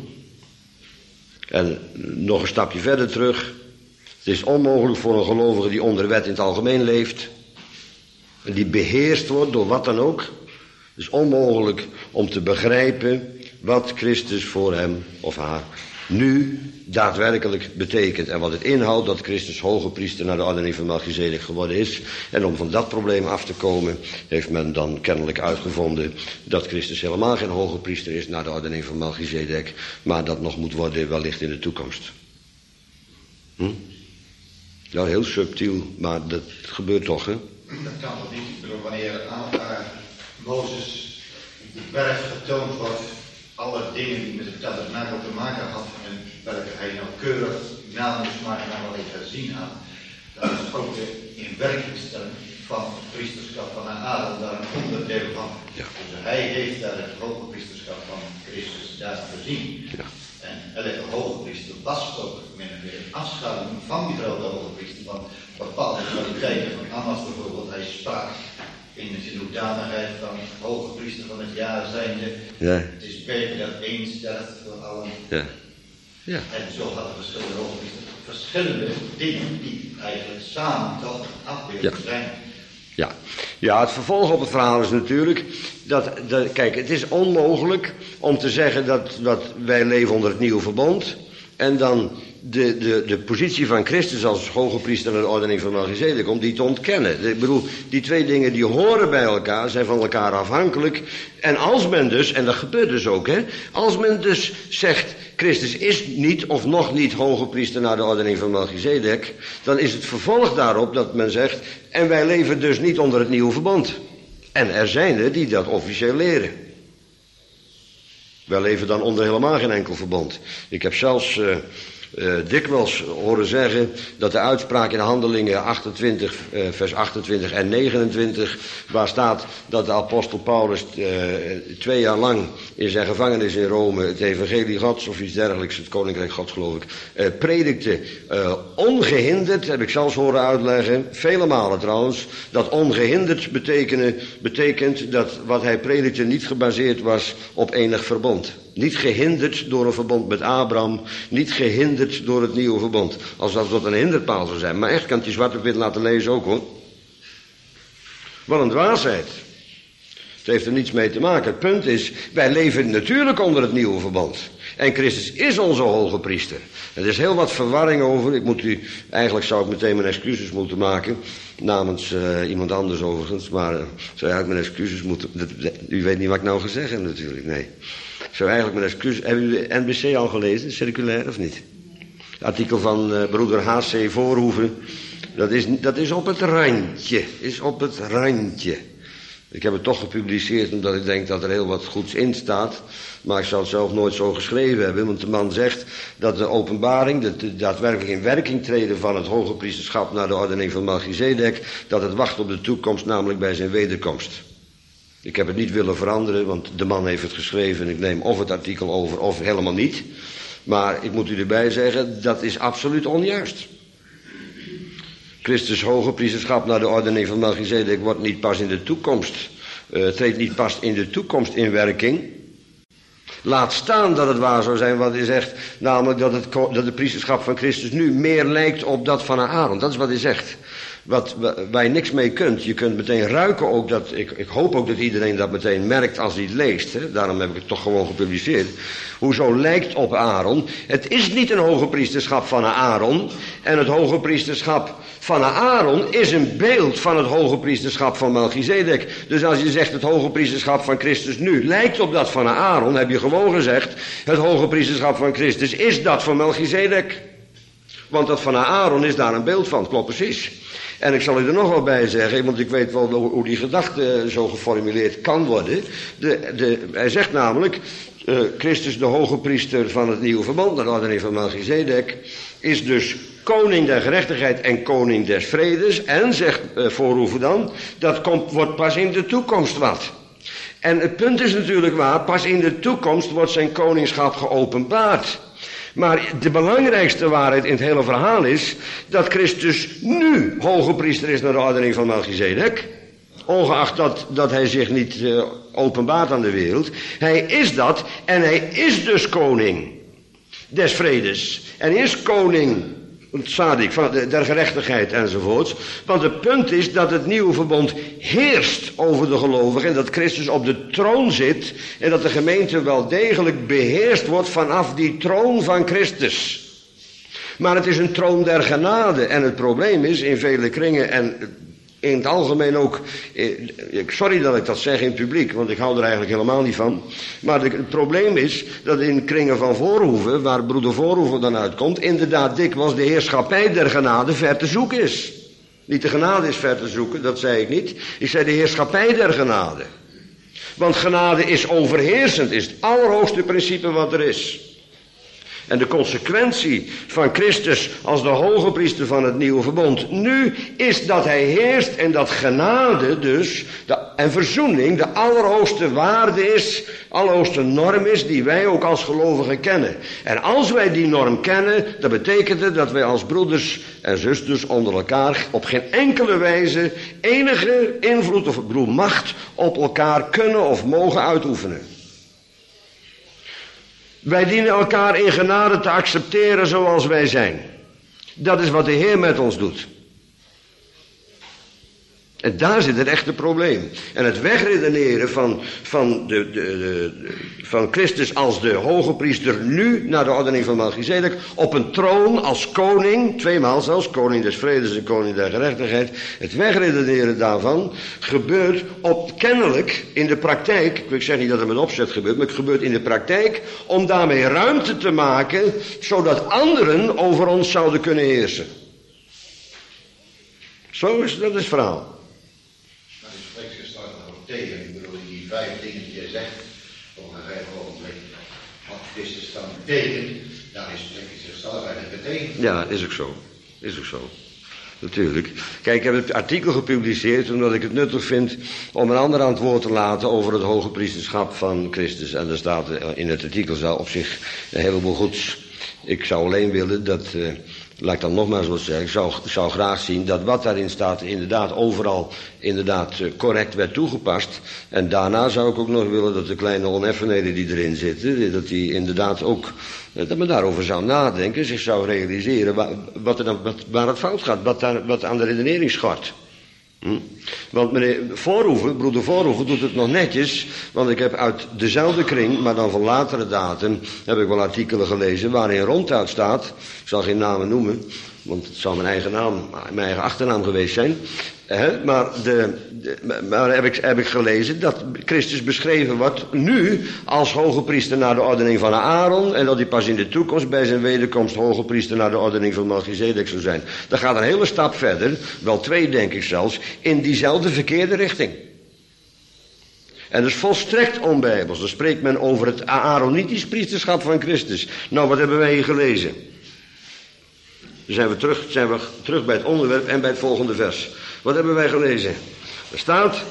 En nog een stapje verder terug. Het is onmogelijk voor een gelovige die onder de wet in het algemeen leeft, en die beheerst wordt door wat dan ook. Het is onmogelijk om te begrijpen wat Christus voor hem of haar nu daadwerkelijk betekent. En wat het inhoudt dat Christus hoge priester naar de ordening van Melchizedek geworden is. En om van dat probleem af te komen, heeft men dan kennelijk uitgevonden dat Christus helemaal geen hoge priester is naar de ordening van Melchizedek, maar dat nog moet worden wellicht in de toekomst. Hm? Ja, heel subtiel, maar dat gebeurt toch, hè? Dat kan toch niet? Ik bedoel, wanneer aan uh, Mozes op de berg getoond wordt, alle dingen die met het tabernakel te maken hadden en welke hij nauwkeurig na moest maken naar wat hij gezien had, dat is ook de inwerkingstelling van het priesterschap van Aaron daar een onderdeel van. Ja. Dus hij heeft daar het hoge priesterschap van Christus daar gezien. Ja. En elke hoge priester was ook min of meer een afschaduwing van die grote hoge priester, want bepaalde kwaliteiten van Annas bijvoorbeeld, hij sprak in de hoedanigheid van hoge priester van het jaar zijnde. Ja. Het is beter dat één sterft voor allen. Ja. Ja. En zo hadden verschillende hoge priesters verschillende dingen die eigenlijk samen toch afbeelding ja. zijn. Ja. Ja, het vervolg op het verhaal is natuurlijk dat, dat, kijk, het is onmogelijk om te zeggen dat, dat wij leven onder het nieuwe verbond en dan de, de, de positie van Christus als hoge priester en de ordening van Melchizedek, om die te ontkennen. Ik bedoel, die twee dingen die horen bij elkaar, zijn van elkaar afhankelijk. En als men dus, en dat gebeurt dus ook, hè, als men dus zegt, Christus is niet of nog niet hoge priester naar de ordening van Melchizedek, dan is het vervolg daarop dat men zegt, en wij leven dus niet onder het nieuwe verbond. En er zijn er die dat officieel leren. Wij leven dan onder helemaal geen enkel verbond. Ik heb zelfs uh, uh, dikwijls horen zeggen dat de uitspraak in Handelingen achtentwintig, uh, vers achtentwintig en negenentwintig, waar staat dat de apostel Paulus uh, twee jaar lang in zijn gevangenis in Rome het evangelie Gods of iets dergelijks, het koninkrijk Gods geloof ik, uh, predikte uh, ongehinderd, heb ik zelfs horen uitleggen, vele malen trouwens, dat ongehinderd betekenen, betekent dat wat hij predikte niet gebaseerd was op enig verbond. Niet gehinderd door een verbond met Abraham, niet gehinderd door het nieuwe verbond. Als dat tot een hinderpaal zou zijn. Maar echt kan het je zwart op wit laten lezen ook, hoor. Wat een dwaasheid. Het heeft er niets mee te maken. Het punt is, wij leven natuurlijk onder het nieuwe verbond. En Christus is onze hoge priester. Er is heel wat verwarring over. Ik moet u, eigenlijk zou ik meteen mijn excuses moeten maken. Namens uh, iemand anders overigens. Maar uh, zou eigenlijk mijn excuses moeten... Dat, dat, u weet niet wat ik nou ga zeggen natuurlijk, nee. Ik zou eigenlijk mijn excuses... Hebben u de N B C al gelezen, circulair of niet? Het artikel van uh, broeder H C Voorhoeven. Dat is, dat is op het randje. Is op het randje. Ik heb het toch gepubliceerd omdat ik denk dat er heel wat goeds in staat. Maar ik zou het zelf nooit zo geschreven hebben. Want de man zegt dat de openbaring, de daadwerkelijk in werking treden van het hoge priesterschap naar de ordening van Melchizedek, dat het wacht op de toekomst, namelijk bij zijn wederkomst. Ik heb het niet willen veranderen, want de man heeft het geschreven en ik neem of het artikel over of helemaal niet. Maar ik moet u erbij zeggen, dat is absoluut onjuist. Christus hoge priesterschap naar de ordening van Melchizedek wordt niet pas in de toekomst, uh, treedt niet pas in de toekomst in werking. Laat staan dat het waar zou zijn wat hij zegt, namelijk dat het, dat het priesterschap van Christus nu meer lijkt op dat van Aaron. Dat is wat hij zegt. Wat, waar je niks mee kunt. Je kunt meteen ruiken ook dat, ik, ik hoop ook dat iedereen dat meteen merkt als hij het leest. Hè? Daarom heb ik het toch gewoon gepubliceerd. Hoezo lijkt op Aaron. Het is niet een hoge priesterschap van Aaron. En het hoge priesterschap van Aaron is een beeld van het hoge priesterschap van Melchizedek. Dus als je zegt het hoge priesterschap van Christus nu lijkt op dat van Aaron, heb je gewoon gezegd het hoge priesterschap van Christus is dat van Melchizedek. Want dat van Aaron is daar een beeld van, klopt precies. En ik zal u er nog wel bij zeggen, want ik weet wel hoe die gedachte zo geformuleerd kan worden. De, de, hij zegt namelijk, uh, Christus de hoge priester van het nieuwe verbond, naar de ordening van Melchizedek. is dus koning der gerechtigheid en koning des vredes. En, zegt uh, Voorhoeven dan, dat komt, wordt pas in de toekomst wat. En het punt is natuurlijk waar, pas in de toekomst wordt zijn koningschap geopenbaard. Maar de belangrijkste waarheid in het hele verhaal is dat Christus nu hoge priester is naar de ordening van Melchizedek. Ongeacht dat, dat hij zich niet uh, openbaart aan de wereld. Hij is dat en hij is dus koning des vredes. En hij is koning Tzadik, van de, der gerechtigheid enzovoorts. Want het punt is dat het nieuwe verbond heerst over de gelovigen. En dat Christus op de troon zit. En dat de gemeente wel degelijk beheerst wordt vanaf die troon van Christus. Maar het is een troon der genade. En het probleem is in vele kringen en in het algemeen ook, sorry dat ik dat zeg in het publiek, want ik hou er eigenlijk helemaal niet van. Maar de, het probleem is dat in kringen van Voorhoeven, waar broeder Voorhoeven dan uitkomt, inderdaad dikwijls de heerschappij der genade ver te zoeken is. Niet de genade is ver te zoeken, dat zei ik niet. Ik zei de heerschappij der genade. Want genade is overheersend, is het allerhoogste principe wat er is. En de consequentie van Christus als de hoge priester van het nieuwe verbond nu is dat hij heerst en dat genade dus de, en verzoening de allerhoogste waarde is, allerhoogste norm is die wij ook als gelovigen kennen. En als wij die norm kennen, dan betekent het dat wij als broeders en zusters onder elkaar op geen enkele wijze enige invloed of bedoel, macht op elkaar kunnen of mogen uitoefenen. Wij dienen elkaar in genade te accepteren zoals wij zijn. Dat is wat de Heer met ons doet. En daar zit het echte probleem. En het wegredeneren van, van, de, de, de, van Christus als de hoge priester nu, naar de ordening van Melchizedek, op een troon als koning, tweemaal zelfs, koning des vredes en koning der gerechtigheid. Het wegredeneren daarvan gebeurt op, kennelijk in de praktijk, ik zeg niet dat het met opzet gebeurt, maar het gebeurt in de praktijk om daarmee ruimte te maken, zodat anderen over ons zouden kunnen heersen. Zo is dat is het verhaal. Tegen, ik bedoel, die vijf dingen die jij zegt, op een gegeven ogenblik had Christus dan betekend, dan is het zichzelf eigenlijk betekend. Ja, is ook zo. Is ook zo. Natuurlijk. Kijk, ik heb het artikel gepubliceerd omdat ik het nuttig vind om een ander antwoord te laten over het hoge priesterschap van Christus. En er staat in het artikel zelf op zich een heleboel goeds. Ik zou alleen willen dat, uh, laat ik dan nogmaals wat zeggen, ik zou, zou graag zien dat wat daarin staat inderdaad overal inderdaad uh, correct werd toegepast. En daarna zou ik ook nog willen dat de kleine oneffenheden die erin zitten, dat die inderdaad ook, uh, dat men daarover zou nadenken, zich zou realiseren waar, wat er dan, wat, waar het fout gaat, wat, daar, wat aan de redenering schort. Hm? Want meneer Voorhoeven, broeder Voorhoeven doet het nog netjes, want ik heb uit dezelfde kring, maar dan van latere datum, heb ik wel artikelen gelezen waarin ronduit staat, ik zal geen namen noemen, want het zou mijn eigen naam, mijn eigen achternaam geweest zijn, hè? maar, de, de, maar heb, ik, heb ik gelezen dat Christus beschreven wordt nu als hoge priester naar de ordening van Aaron en dat hij pas in de toekomst bij zijn wederkomst hoge priester naar de ordening van Melchizedek zou zijn. Dat gaat een hele stap verder, wel twee denk ik zelfs, in diezelfde verkeerde richting. En dat is volstrekt onbijbels. Dan spreekt men over het Aaronitisch priesterschap van Christus. Nou, wat hebben wij hier gelezen? Dan zijn we terug, zijn we terug bij het onderwerp en bij het volgende vers. Wat hebben wij gelezen? Er staat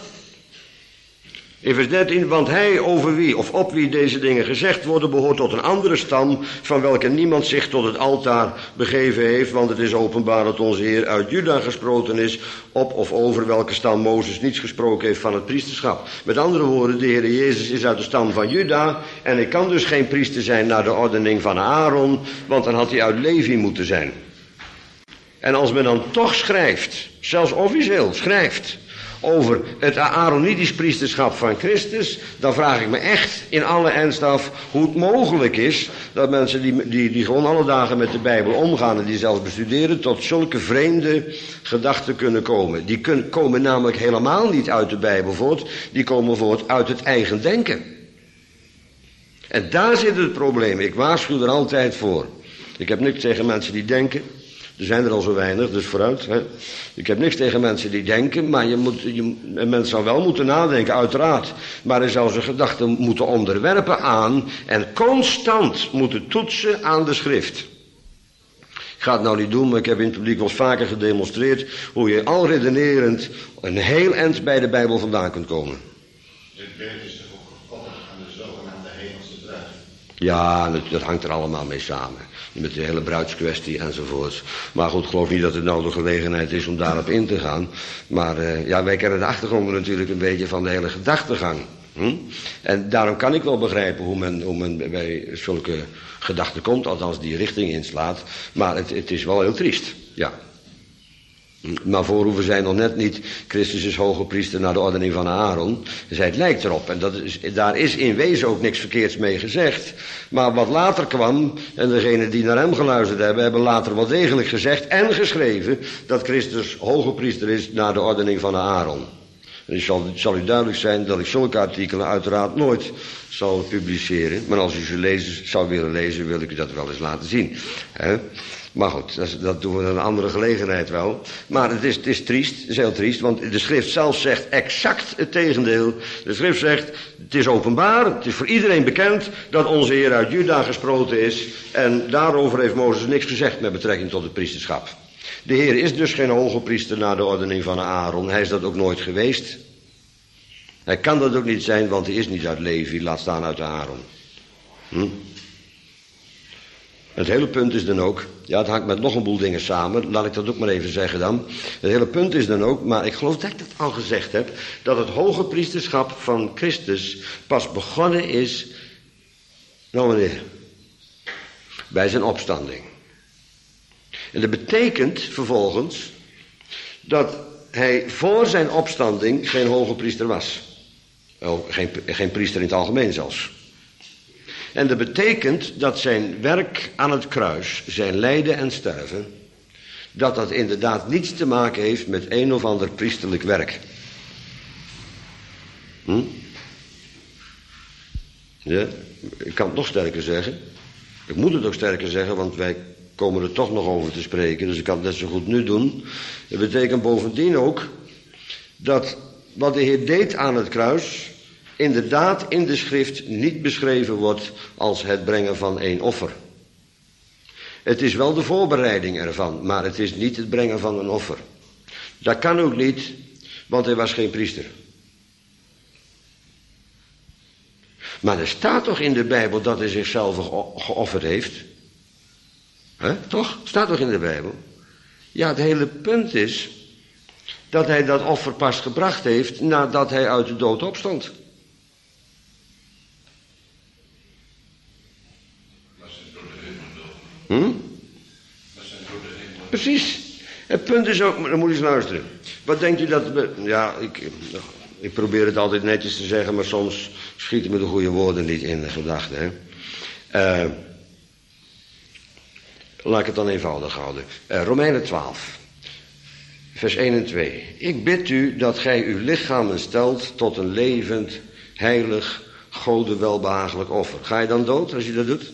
in vers dertien, want hij over wie of op wie deze dingen gezegd worden behoort tot een andere stam, van welke niemand zich tot het altaar begeven heeft, want het is openbaar dat onze Heer uit Juda gesproken is, op of over welke stam Mozes niets gesproken heeft van het priesterschap. Met andere woorden, de Heer Jezus is uit de stam van Juda en hij kan dus geen priester zijn naar de ordening van Aaron, want dan had hij uit Levi moeten zijn. En als men dan toch schrijft, zelfs officieel schrijft, over het Aaronitisch priesterschap van Christus, dan vraag ik me echt in alle ernst af hoe het mogelijk is dat mensen die, die, die gewoon alle dagen met de Bijbel omgaan en die zelfs bestuderen, tot zulke vreemde gedachten kunnen komen. Die kun, komen namelijk helemaal niet uit de Bijbel voort, die komen voort uit het eigen denken. En daar zit het probleem. Ik waarschuw er altijd voor. Ik heb niks tegen mensen die denken. Er zijn er al zo weinig, dus vooruit. Hè. Ik heb niks tegen mensen die denken, maar je moet, je, een mens zou wel moeten nadenken, uiteraard. Maar hij zou zijn gedachten moeten onderwerpen aan en constant moeten toetsen aan de schrift. Ik ga het nou niet doen, maar ik heb in het publiek wel eens vaker gedemonstreerd hoe je al redenerend een heel eind bij de Bijbel vandaan kunt komen. Dit beeld is toch ook gekoppeld aan de zogenaamde hemelse bruid? Ja, dat, dat hangt er allemaal mee samen. Met de hele bruidskwestie enzovoorts. Maar goed, ik geloof niet dat het nou de gelegenheid is om daarop in te gaan. Maar uh, ja, wij kennen de achtergronden natuurlijk een beetje van de hele gedachtegang. Hm? En daarom kan ik wel begrijpen hoe men, hoe men bij zulke gedachten komt, althans die richting inslaat. Maar het, het is wel heel triest, ja. Maar voorhoeven zijn nog net niet Christus is hoge priester naar de ordening van Aaron. Zij het lijkt erop. En dat is, daar is in wezen ook niks verkeerds mee gezegd. Maar wat later kwam, en degenen die naar hem geluisterd hebben, hebben later wel degelijk gezegd en geschreven dat Christus hoge priester is naar de ordening van Aaron. En het zal, het zal u duidelijk zijn dat ik zulke artikelen uiteraard nooit zal publiceren. Maar als u ze lezen, zou willen lezen, wil ik u dat wel eens laten zien. He? Maar goed, dat, dat doen we in een andere gelegenheid wel. Maar het is, het is triest, het is heel triest, want de schrift zelf zegt exact het tegendeel. De schrift zegt, het is openbaar, het is voor iedereen bekend dat onze Heer uit Juda gesproten is. En daarover heeft Mozes niks gezegd met betrekking tot het priesterschap. De Heer is dus geen hoge priester naar de ordening van Aaron. Hij is dat ook nooit geweest. Hij kan dat ook niet zijn, want hij is niet uit Levi, laat staan uit Aaron. Hm? Het hele punt is dan ook, ja, het hangt met nog een boel dingen samen, laat ik dat ook maar even zeggen dan. Het hele punt is dan ook, maar ik geloof dat ik dat al gezegd heb, dat het hoge priesterschap van Christus pas begonnen is, nou wanneer? Bij zijn opstanding. En dat betekent vervolgens dat hij voor zijn opstanding geen hoge priester was. Oh, geen, geen priester in het algemeen zelfs. En dat betekent dat zijn werk aan het kruis, zijn lijden en sterven, dat dat inderdaad niets te maken heeft met een of ander priesterlijk werk. Hm? Ja, ik kan het nog sterker zeggen. Ik moet het ook sterker zeggen, want wij komen er toch nog over te spreken, dus ik kan het net zo goed nu doen. Het betekent bovendien ook dat wat de Heer deed aan het kruis inderdaad in de schrift niet beschreven wordt als het brengen van één offer. Het is wel de voorbereiding ervan, maar het is niet het brengen van een offer. Dat kan ook niet, want hij was geen priester. Maar er staat toch in de Bijbel dat hij zichzelf geofferd heeft? He? Toch? Staat toch in de Bijbel? Ja, het hele punt is dat hij dat offer pas gebracht heeft nadat hij uit de dood opstond. Hm? Precies. Het punt is ook, dan moet je eens luisteren. Wat denkt u dat... Ja, ik, ik probeer het altijd netjes te zeggen, maar soms schieten me de goede woorden niet in de gedachten. Hè? Uh, laat ik het dan eenvoudig houden. Uh, Romeinen twaalf, vers één en twee. Ik bid u dat gij uw lichamen stelt tot een levend, heilig, Gode welbehagelijk offer. Ga je dan dood als je dat doet?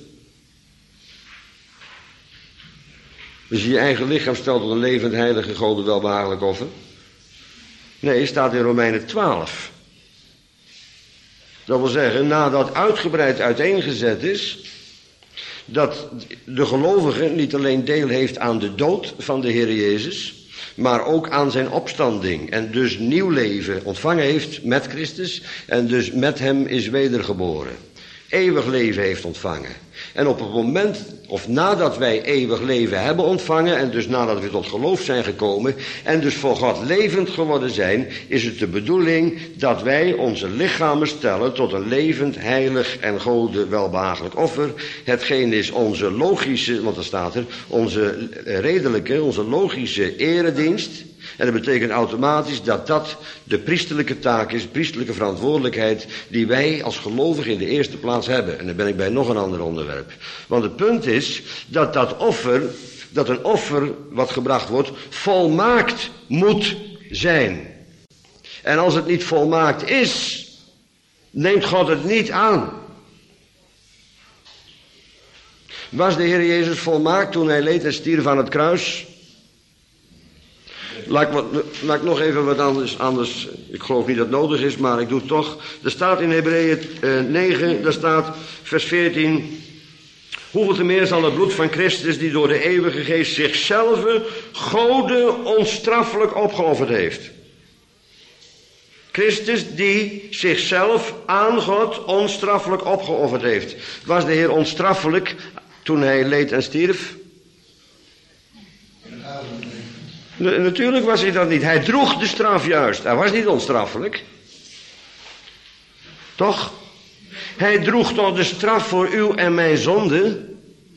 Dus je je eigen lichaam stelt tot een levend, heilige, Gode welbehagelijk offer? Nee, staat in Romeinen twaalf. Dat wil zeggen, nadat uitgebreid uiteengezet is, dat de gelovige niet alleen deel heeft aan de dood van de Heer Jezus, maar ook aan zijn opstanding. En dus nieuw leven ontvangen heeft met Christus en dus met hem is wedergeboren. Eeuwig leven heeft ontvangen. En op het moment, of nadat wij eeuwig leven hebben ontvangen, en dus nadat we tot geloof zijn gekomen, en dus voor God levend geworden zijn, is het de bedoeling dat wij onze lichamen stellen tot een levend, heilig en Gode welbehagelijk offer. Hetgeen is onze logische, want er staat er, onze redelijke, onze logische eredienst. En dat betekent automatisch dat dat de priesterlijke taak is, de priesterlijke verantwoordelijkheid die wij als gelovigen in de eerste plaats hebben. En dan ben ik bij nog een ander onderwerp. Want het punt is dat dat offer, dat een offer wat gebracht wordt, volmaakt moet zijn. En als het niet volmaakt is, neemt God het niet aan. Was de Heer Jezus volmaakt toen hij leed en stierf aan het kruis? Laat ik, wat, laat ik nog even wat anders, anders, ik geloof niet dat het nodig is, maar ik doe het toch. Er staat in Hebreeën uh, negen, daar staat vers veertien, Hoeveel te meer zal het bloed van Christus, die door de eeuwige geest zichzelf Gode onstraffelijk opgeofferd heeft. Christus die zichzelf aan God onstraffelijk opgeofferd heeft. Was de Heer onstraffelijk toen hij leed en stierf? N- natuurlijk was hij dat niet. Hij droeg de straf juist. Hij was niet onstraffelijk. Toch? Hij droeg toch de straf voor uw en mijn zonde?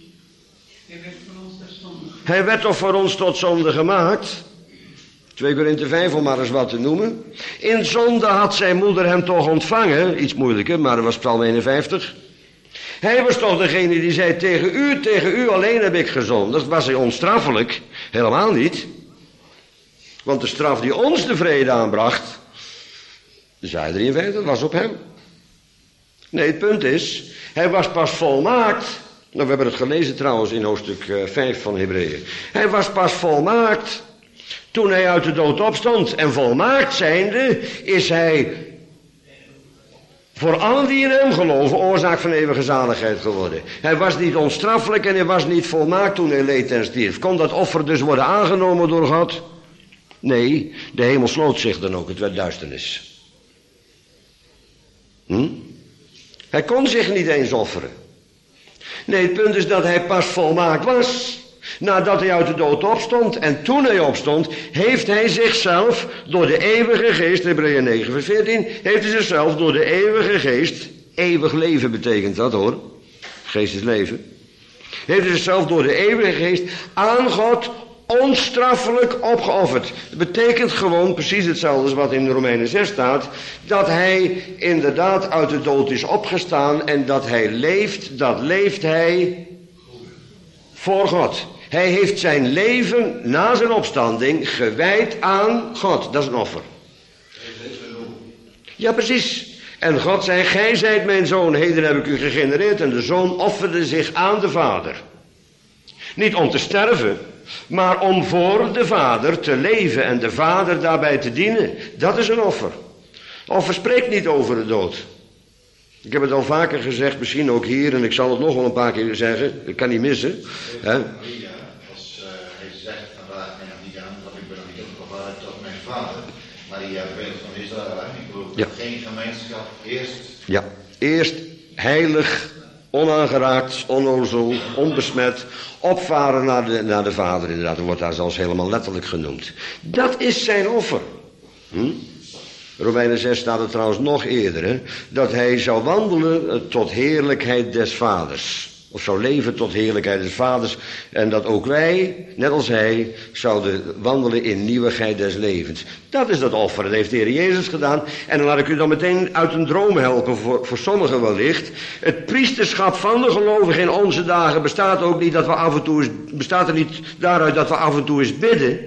Hij werd toch voor ons tot zonde gemaakt? twee Korinthe vijf, om maar eens wat te noemen. In zonde had zijn moeder hem toch ontvangen. Iets moeilijker, maar dat was Psalm eenenvijftig. Hij was toch degene die zei, tegen u, tegen u alleen heb ik gezondigd. Was hij onstraffelijk? Helemaal niet. Want de straf die ons de vrede aanbracht, Jesaja drieënvijftig, was op hem. Nee, het punt is, hij was pas volmaakt. Nou, we hebben het gelezen trouwens in hoofdstuk vijf van Hebreeën. Hij was pas volmaakt toen hij uit de dood opstond. En volmaakt zijnde is hij voor allen die in hem geloven oorzaak van eeuwige zaligheid geworden. Hij was niet onstraffelijk en hij was niet volmaakt toen hij leed en stierf. Kon dat offer dus worden aangenomen door God? Nee, de hemel sloot zich dan ook. Het werd duisternis. Hm? Hij kon zich niet eens offeren. Nee, het punt is dat hij pas volmaakt was nadat hij uit de dood opstond. En toen hij opstond, heeft hij zichzelf door de eeuwige geest, Hebreeën negen vers veertien, heeft hij zichzelf door de eeuwige geest, eeuwig leven betekent dat hoor, geest is leven, heeft hij zichzelf door de eeuwige geest aan God onstraffelijk opgeofferd. Dat betekent gewoon precies hetzelfde als wat in Romeinen zes staat, dat hij inderdaad uit de dood is opgestaan en dat hij leeft, dat leeft hij voor God. Hij heeft zijn leven na zijn opstanding gewijd aan God. Dat is een offer. Ja, precies. En God zei, gij zijt mijn zoon, heden heb ik u gegenereerd. En de zoon offerde zich aan de vader. Niet om te sterven, maar om voor de vader te leven en de vader daarbij te dienen. Dat is een offer. Offer spreekt niet over de dood. Ik heb het al vaker gezegd, misschien ook hier, en ik zal het nog wel een paar keer zeggen. Ik kan niet missen. Hè? Maria, als uh, hij zegt vandaag mij nog niet aan, want ik ben nog niet opgevallen tot mijn vader. Maria, beeld van Israël, hè? Ik bedoel, ja. Geen gemeenschap, eerst. Ja, eerst heilig, onaangeraakt, onnozel, onbesmet, opvaren naar de, naar de vader, inderdaad. Dat wordt daar zelfs helemaal letterlijk genoemd. Dat is zijn offer. Hm? Romeinen zes staat er trouwens nog eerder, hè, dat hij zou wandelen tot heerlijkheid des vaders. Of zou leven tot heerlijkheid des vaders. En dat ook wij, net als hij, zouden wandelen in nieuwigheid des levens. Dat is dat offer, dat heeft de Heer Jezus gedaan. En dan laat ik u dan meteen uit een droom helpen, voor, voor sommigen wellicht. Het priesterschap van de gelovigen in onze dagen bestaat ook niet dat we af en toe eens, bestaat er niet daaruit dat we af en toe eens bidden.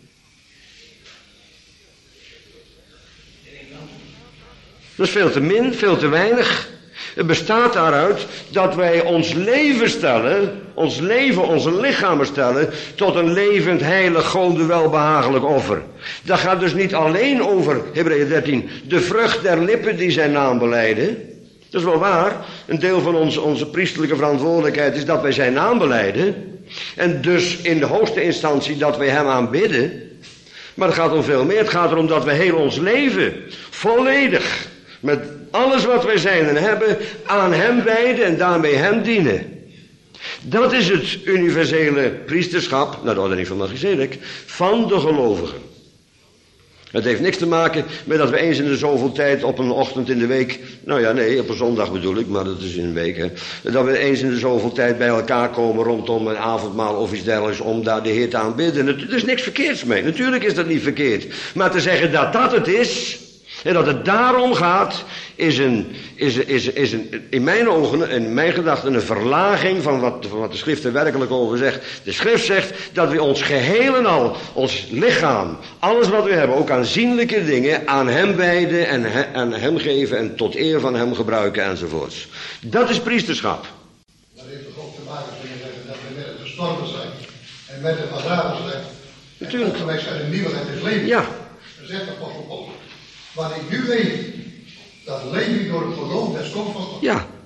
Dat is veel te min, veel te weinig. Het bestaat daaruit dat wij ons leven stellen, ons leven, onze lichamen stellen, tot een levend, heilig, Gode welbehagelijk offer. Dat gaat dus niet alleen over, Hebreeën dertien, de vrucht der lippen die zijn naam belijden. Dat is wel waar. Een deel van ons, onze priestelijke verantwoordelijkheid is dat wij zijn naam belijden. En dus in de hoogste instantie dat wij hem aanbidden. Maar het gaat om veel meer. Het gaat erom dat we heel ons leven volledig, met alles wat wij zijn en hebben, aan hem wijden en daarmee hem dienen. Dat is het universele priesterschap, naar de ordening van Melchizedek, van de gelovigen. Het heeft niks te maken met dat we eens in de zoveel tijd op een ochtend in de week, nou ja, nee, op een zondag bedoel ik, maar dat is in een week, hè, dat we eens in de zoveel tijd bij elkaar komen rondom een avondmaal of iets dergelijks om daar de Heer te aanbidden. Er is niks verkeerds mee, natuurlijk is dat niet verkeerd. Maar te zeggen dat dat het is, en dat het daarom gaat, is, een, is, is, is een, in mijn ogen, in mijn gedachten, een verlaging van wat, van wat de schrift er werkelijk over zegt. De schrift zegt dat we ons geheel en al, ons lichaam, alles wat we hebben, ook aanzienlijke dingen, aan hem wijden en he, aan hem geven en tot eer van hem gebruiken enzovoorts. Dat is priesterschap. Dat heeft toch ook te maken met dat we met het gestorven zijn en met het begraven zijn. Natuurlijk. En wij zijn een nieuwigheid des levens. Ja. Dat zegt de apostel Paulus. Wat ik nu leef, dat leef ik door het geloof des komt van God. Ja.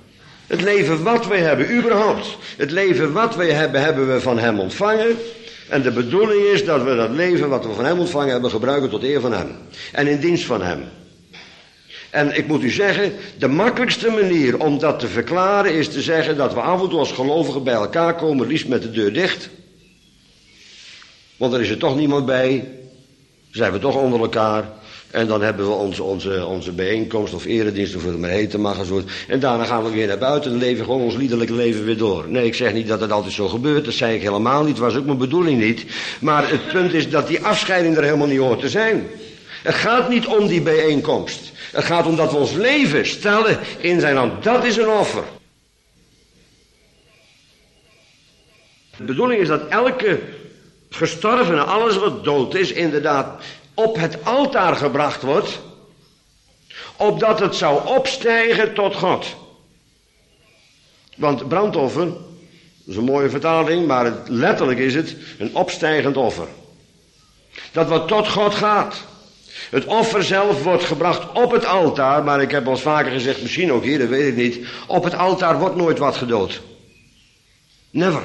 Het leven wat wij hebben, überhaupt. Het leven wat wij hebben, hebben we van hem ontvangen. En de bedoeling is dat we dat leven wat we van hem ontvangen hebben gebruiken tot eer van hem. En in dienst van hem. En ik moet u zeggen, de makkelijkste manier om dat te verklaren is te zeggen dat we af en toe als gelovigen bij elkaar komen, liefst met de deur dicht. Want er is er toch niemand bij. Zijn we toch onder elkaar. En dan hebben we onze, onze, onze bijeenkomst of eredienst of hoe het maar heten mag. Enzovoort. En daarna gaan we weer naar buiten en leven gewoon ons liederlijke leven weer door. Nee, ik zeg niet dat het altijd zo gebeurt. Dat zei ik helemaal niet. Dat was ook mijn bedoeling niet. Maar het punt is dat die afscheiding er helemaal niet hoort te zijn. Het gaat niet om die bijeenkomst. Het gaat om dat we ons leven stellen in zijn hand. Dat is een offer. De bedoeling is dat elke gestorvene, alles wat dood is, inderdaad op het altaar gebracht wordt, opdat het zou opstijgen tot God. Want brandoffer, dat is een mooie vertaling, maar het, letterlijk is het een opstijgend offer. Dat wat tot God gaat. Het offer zelf wordt gebracht op het altaar, maar ik heb al eens vaker gezegd, misschien ook hier, dat weet ik niet, op het altaar wordt nooit wat gedood. Never.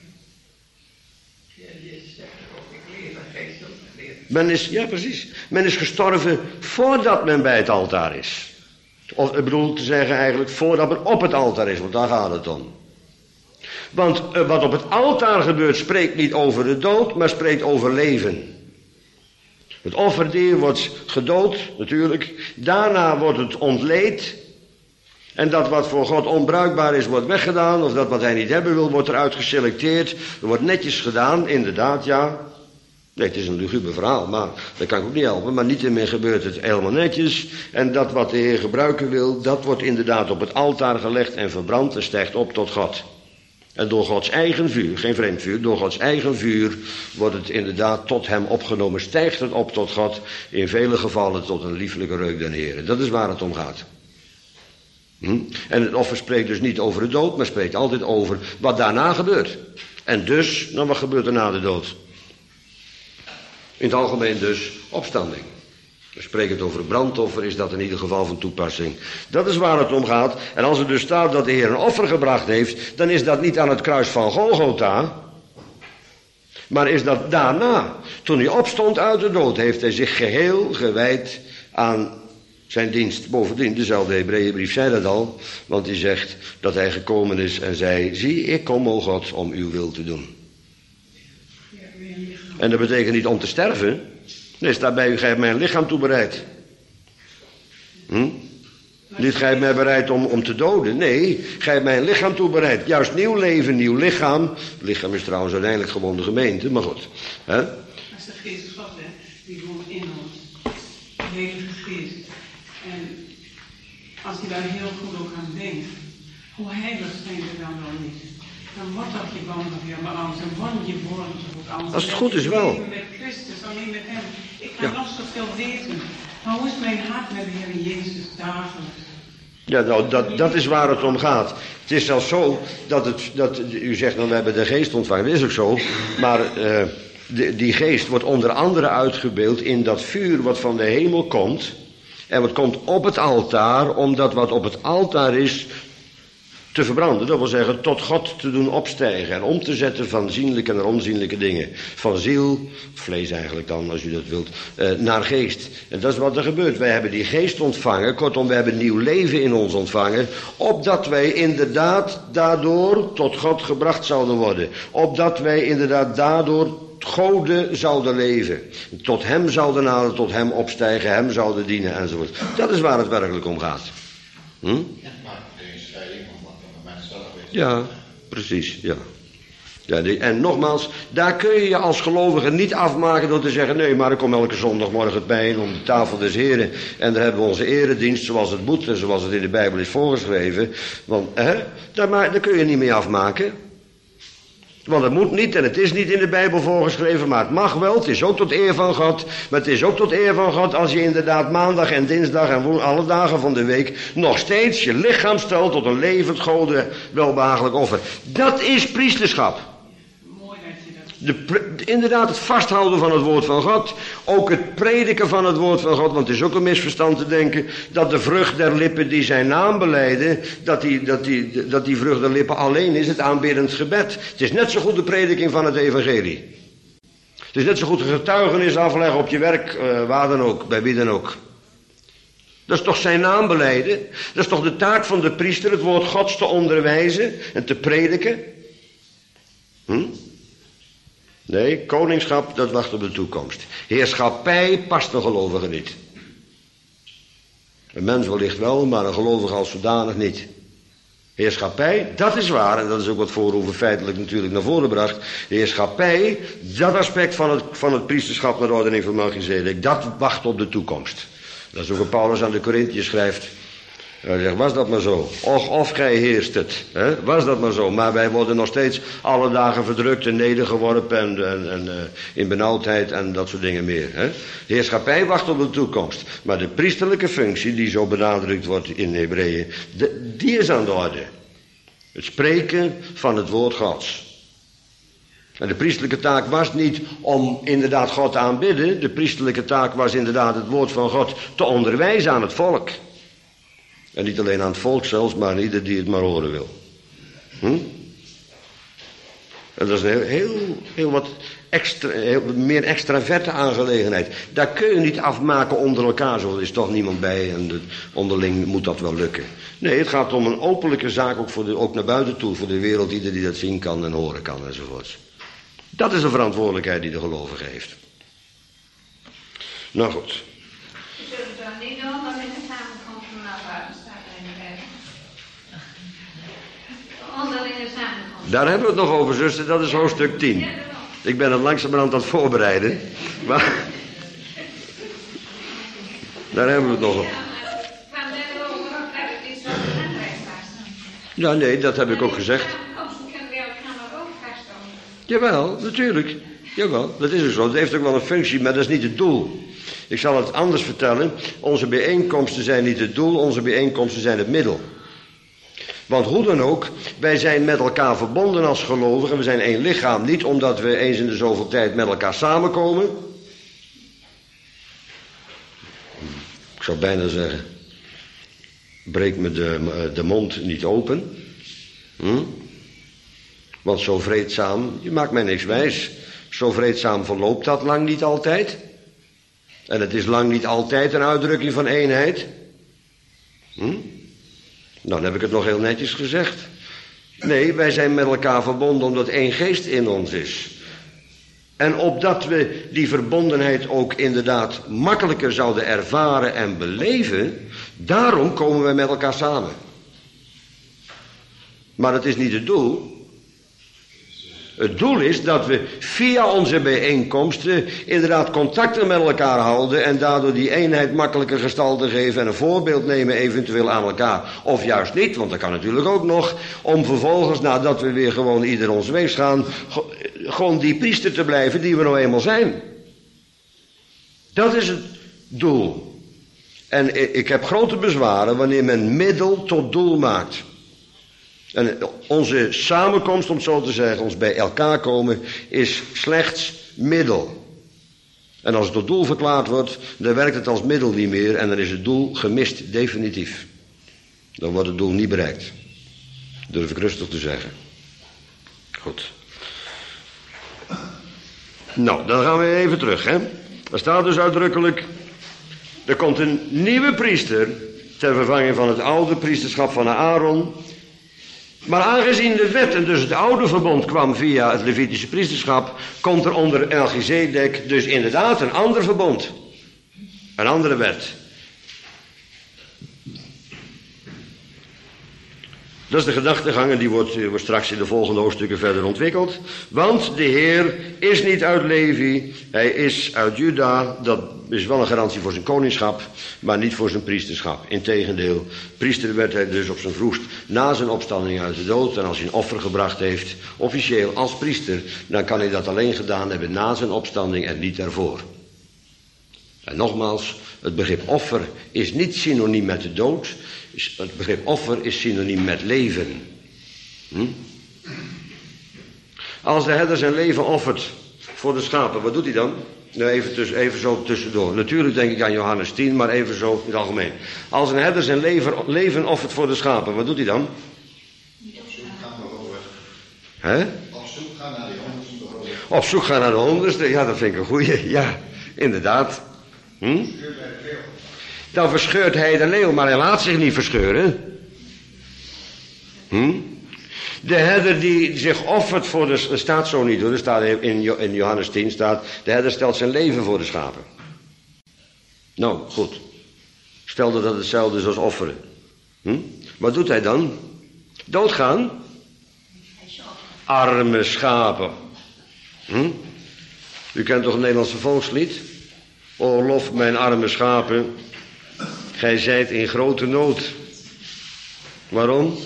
Men is, ja precies, men is gestorven voordat men bij het altaar is. Of ik bedoel te zeggen eigenlijk voordat men op het altaar is, want daar gaat het om. Want uh, wat op het altaar gebeurt spreekt niet over de dood, maar spreekt over leven. Het offerdier wordt gedood, natuurlijk. Daarna wordt het ontleed. En dat wat voor God onbruikbaar is, wordt weggedaan. Of dat wat hij niet hebben wil, wordt eruit geselecteerd. Er wordt netjes gedaan, inderdaad, ja. Nee, het is een luguber verhaal, maar dat kan ik ook niet helpen. Maar niettemin gebeurt het helemaal netjes. En dat wat de Heer gebruiken wil, dat wordt inderdaad op het altaar gelegd en verbrand en stijgt op tot God. En door Gods eigen vuur, geen vreemd vuur, door Gods eigen vuur wordt het inderdaad tot hem opgenomen. Stijgt het op tot God, in vele gevallen tot een liefelijke reuk den Heer. Dat is waar het om gaat. Hm? En het offer spreekt dus niet over de dood, maar spreekt altijd over wat daarna gebeurt. En dus, nou wat gebeurt er na de dood? In het algemeen dus opstanding. We spreken het over brandoffer, is dat in ieder geval van toepassing. Dat is waar het om gaat. En als er dus staat dat de Heer een offer gebracht heeft, dan is dat niet aan het kruis van Golgotha, maar is dat daarna. Toen hij opstond uit de dood, heeft hij zich geheel gewijd aan zijn dienst. Bovendien, dezelfde Hebreeënbrief zei dat al, want hij zegt dat hij gekomen is en zei, zie, ik kom, o God, om uw wil te doen. En dat betekent niet om te sterven. Nee, staat bij u, gij hebt mijn lichaam toebereid. Hm? Niet, gij hebt mij bereid om, om te doden. Nee, gij hebt mijn lichaam toebereid. Juist nieuw leven, nieuw lichaam. Het lichaam is trouwens uiteindelijk gewoon de gemeente, maar goed. Hè? Dat is de geest van God, hè, die gewoon in ons. De Heilige Geest. En als hij daar heel goed ook aan denkt, hoe heilig zijn we dan wel niet? Dan wordt dat gewoon weer maar anders. Dan word je woorden ook anders. Als het goed is wel. Met Christus, alleen met hem. Ik kan Ja. nog zoveel weten. Maar hoe is mijn hart met de Heer Jezus dagelijks? Ja, nou, dat, dat is waar het om gaat. Het is zelfs zo dat het, dat, u zegt nou, we hebben de geest ontvangen, dat is ook zo. Maar uh, de, die geest wordt onder andere uitgebeeld in dat vuur wat van de hemel komt. En wat komt op het altaar, omdat wat op het altaar is te verbranden. Dat wil zeggen, tot God te doen opstijgen en om te zetten van zienlijke naar onzienlijke dingen. Van ziel, vlees eigenlijk dan, als u dat wilt, uh, naar geest. En dat is wat er gebeurt. Wij hebben die geest ontvangen, kortom, wij hebben nieuw leven in ons ontvangen, opdat wij inderdaad daardoor tot God gebracht zouden worden. Opdat wij inderdaad daardoor goden zouden leven. Tot hem zouden naderen, tot hem opstijgen, hem zouden dienen enzovoort. Dat is waar het werkelijk om gaat. Hm? Ja, precies, ja. ja die, en nogmaals, daar kun je je als gelovige niet afmaken door te zeggen, nee, maar ik kom elke zondagmorgen bijeen om de tafel des Heren en daar hebben we onze eredienst zoals het moet en zoals het in de Bijbel is voorgeschreven. Want, hè, daar, maar, daar kun je niet mee afmaken. Want het moet niet en het is niet in de Bijbel voorgeschreven, maar het mag wel. Het is ook tot eer van God. Maar het is ook tot eer van God als je inderdaad maandag en dinsdag en woensdag, alle dagen van de week nog steeds je lichaam stelt tot een levend, gode, welbehagelijk offer. Dat is priesterschap. Mooi dat je De, inderdaad het vasthouden van het woord van God. Ook het prediken van het woord van God. Want het is ook een misverstand te denken dat de vrucht der lippen die zijn naam belijden, dat die, dat die, dat die vrucht der lippen alleen is het aanbiddend gebed. Het is net zo goed de prediking van het evangelie. Het is net zo goed een getuigenis afleggen op je werk, uh, waar dan ook, bij wie dan ook. Dat is toch zijn naam belijden? Dat is toch de taak van de priester, het woord Gods te onderwijzen en te prediken? Hm? Nee, koningschap, dat wacht op de toekomst. Heerschappij past een gelovige niet. Een mens wellicht wel, maar een gelovige als zodanig niet. Heerschappij, dat is waar, en dat is ook wat Voorhoeven feitelijk natuurlijk naar voren bracht. Heerschappij, dat aspect van het, van het priesterschap naar de ordening van Melchizedek, dat wacht op de toekomst. Dat is ook wat Paulus aan de Korinthiërs schrijft. Hij zegt, was dat maar zo. Och, of gij heerst het. Hè? Was dat maar zo. Maar wij worden nog steeds alle dagen verdrukt en nedergeworpen en, en, en uh, in benauwdheid en dat soort dingen meer. Hè? De heerschappij wacht op de toekomst. Maar de priesterlijke functie, die zo benadrukt wordt in Hebreeën, de, die is aan de orde. Het spreken van het woord Gods. En de priesterlijke taak was niet om inderdaad God te aanbidden. De priesterlijke taak was inderdaad het woord van God te onderwijzen aan het volk. En niet alleen aan het volk zelfs, maar aan ieder die het maar horen wil. Hm? En dat is een heel, heel, heel wat extra, heel, meer extraverte aangelegenheid. Daar kun je niet afmaken onder elkaar, zo er is toch niemand bij en de, onderling moet dat wel lukken. Nee, het gaat om een openlijke zaak, ook, voor de, ook naar buiten toe, voor de wereld, ieder die dat zien kan en horen kan enzovoorts. Dat is een verantwoordelijkheid die de gelovige heeft. Nou goed. Je zult het dan niet doen, want in de samenkomst van naar buiten staat er in de Bijbel. Onderlinge samenkomst. Daar hebben we het nog over, zuster, dat is hoofdstuk tien. Ik ben het langzamerhand aan het voorbereiden. Maar daar hebben we het nog op. Ja, nee, dat heb ik ook gezegd. Jawel, natuurlijk. Jawel, dat is ook zo. Dat heeft ook wel een functie, maar dat is niet het doel. Ik zal het anders vertellen. Onze bijeenkomsten zijn niet het doel, onze bijeenkomsten zijn het middel. Want hoe dan ook, wij zijn met elkaar verbonden als gelovigen. We zijn één lichaam, niet omdat we eens in de zoveel tijd met elkaar samenkomen. Ik zou bijna zeggen, breek me de, de mond niet open. Hm? Want zo vreedzaam, je maakt mij niks wijs, zo vreedzaam verloopt dat lang niet altijd. En het is lang niet altijd een uitdrukking van eenheid. Hm? Dan heb ik het nog heel netjes gezegd. Nee, wij zijn met elkaar verbonden omdat één geest in ons is. En opdat we die verbondenheid ook inderdaad makkelijker zouden ervaren en beleven, daarom komen wij met elkaar samen. Maar dat is niet het doel. Het doel is dat we via onze bijeenkomsten inderdaad contacten met elkaar houden en daardoor die eenheid makkelijker gestalte geven en een voorbeeld nemen eventueel aan elkaar. Of juist niet, want dat kan natuurlijk ook nog, om vervolgens nadat we weer gewoon ieder ons weegs gaan, gewoon die priester te blijven die we nou eenmaal zijn. Dat is het doel. En ik heb grote bezwaren wanneer men middel tot doel maakt. En onze samenkomst, om het zo te zeggen, ons bij elkaar komen, is slechts middel. En als het tot doel verklaard wordt, dan werkt het als middel niet meer en dan is het doel gemist, definitief. Dan wordt het doel niet bereikt. Durf ik rustig te zeggen. Goed. Nou, dan gaan we even terug, hè. Er staat dus uitdrukkelijk, er komt een nieuwe priester ter vervanging van het oude priesterschap van Aaron. Maar aangezien de wet en dus het oude verbond kwam via het Levitische priesterschap, komt er onder Melchizedek dus inderdaad een ander verbond. Een andere wet. Dat is de gedachtegang en die wordt, wordt straks in de volgende hoofdstukken verder ontwikkeld. Want de Heer is niet uit Levi, hij is uit Juda. Dat is wel een garantie voor zijn koningschap, maar niet voor zijn priesterschap. Integendeel, priester werd hij dus op zijn vroegst na zijn opstanding uit de dood. En als hij een offer gebracht heeft, officieel als priester, dan kan hij dat alleen gedaan hebben na zijn opstanding en niet ervoor. En nogmaals, het begrip offer is niet synoniem met de dood. Het begrip offer is synoniem met leven. Hm? Als de herder zijn leven offert voor de schapen, wat doet hij dan? Nou, even, tussen, even zo tussendoor. Natuurlijk denk ik aan Johannes tien, maar even zo in het algemeen. Als een herder zijn leven, leven offert voor de schapen, wat doet hij dan? Op zoek gaan naar de honger. Hè? Op zoek gaan naar die hongersten. Op zoek gaan naar de hongersten, ja, dat vind ik een goeie. Ja, inderdaad. Hm? Dan verscheurt hij de leeuw, maar hij laat zich niet verscheuren. Hm? De herder die zich offert voor de... Er staat zo niet hoor, er staat in, in Johannes tien staat... De herder stelt zijn leven voor de schapen. Nou, goed. Stel dat dat hetzelfde is als offeren. Hm? Wat doet hij dan? Doodgaan? Arme schapen. Hm? U kent toch het Nederlandse volkslied? O lof mijn arme schapen, gij zijt in grote nood. Waarom?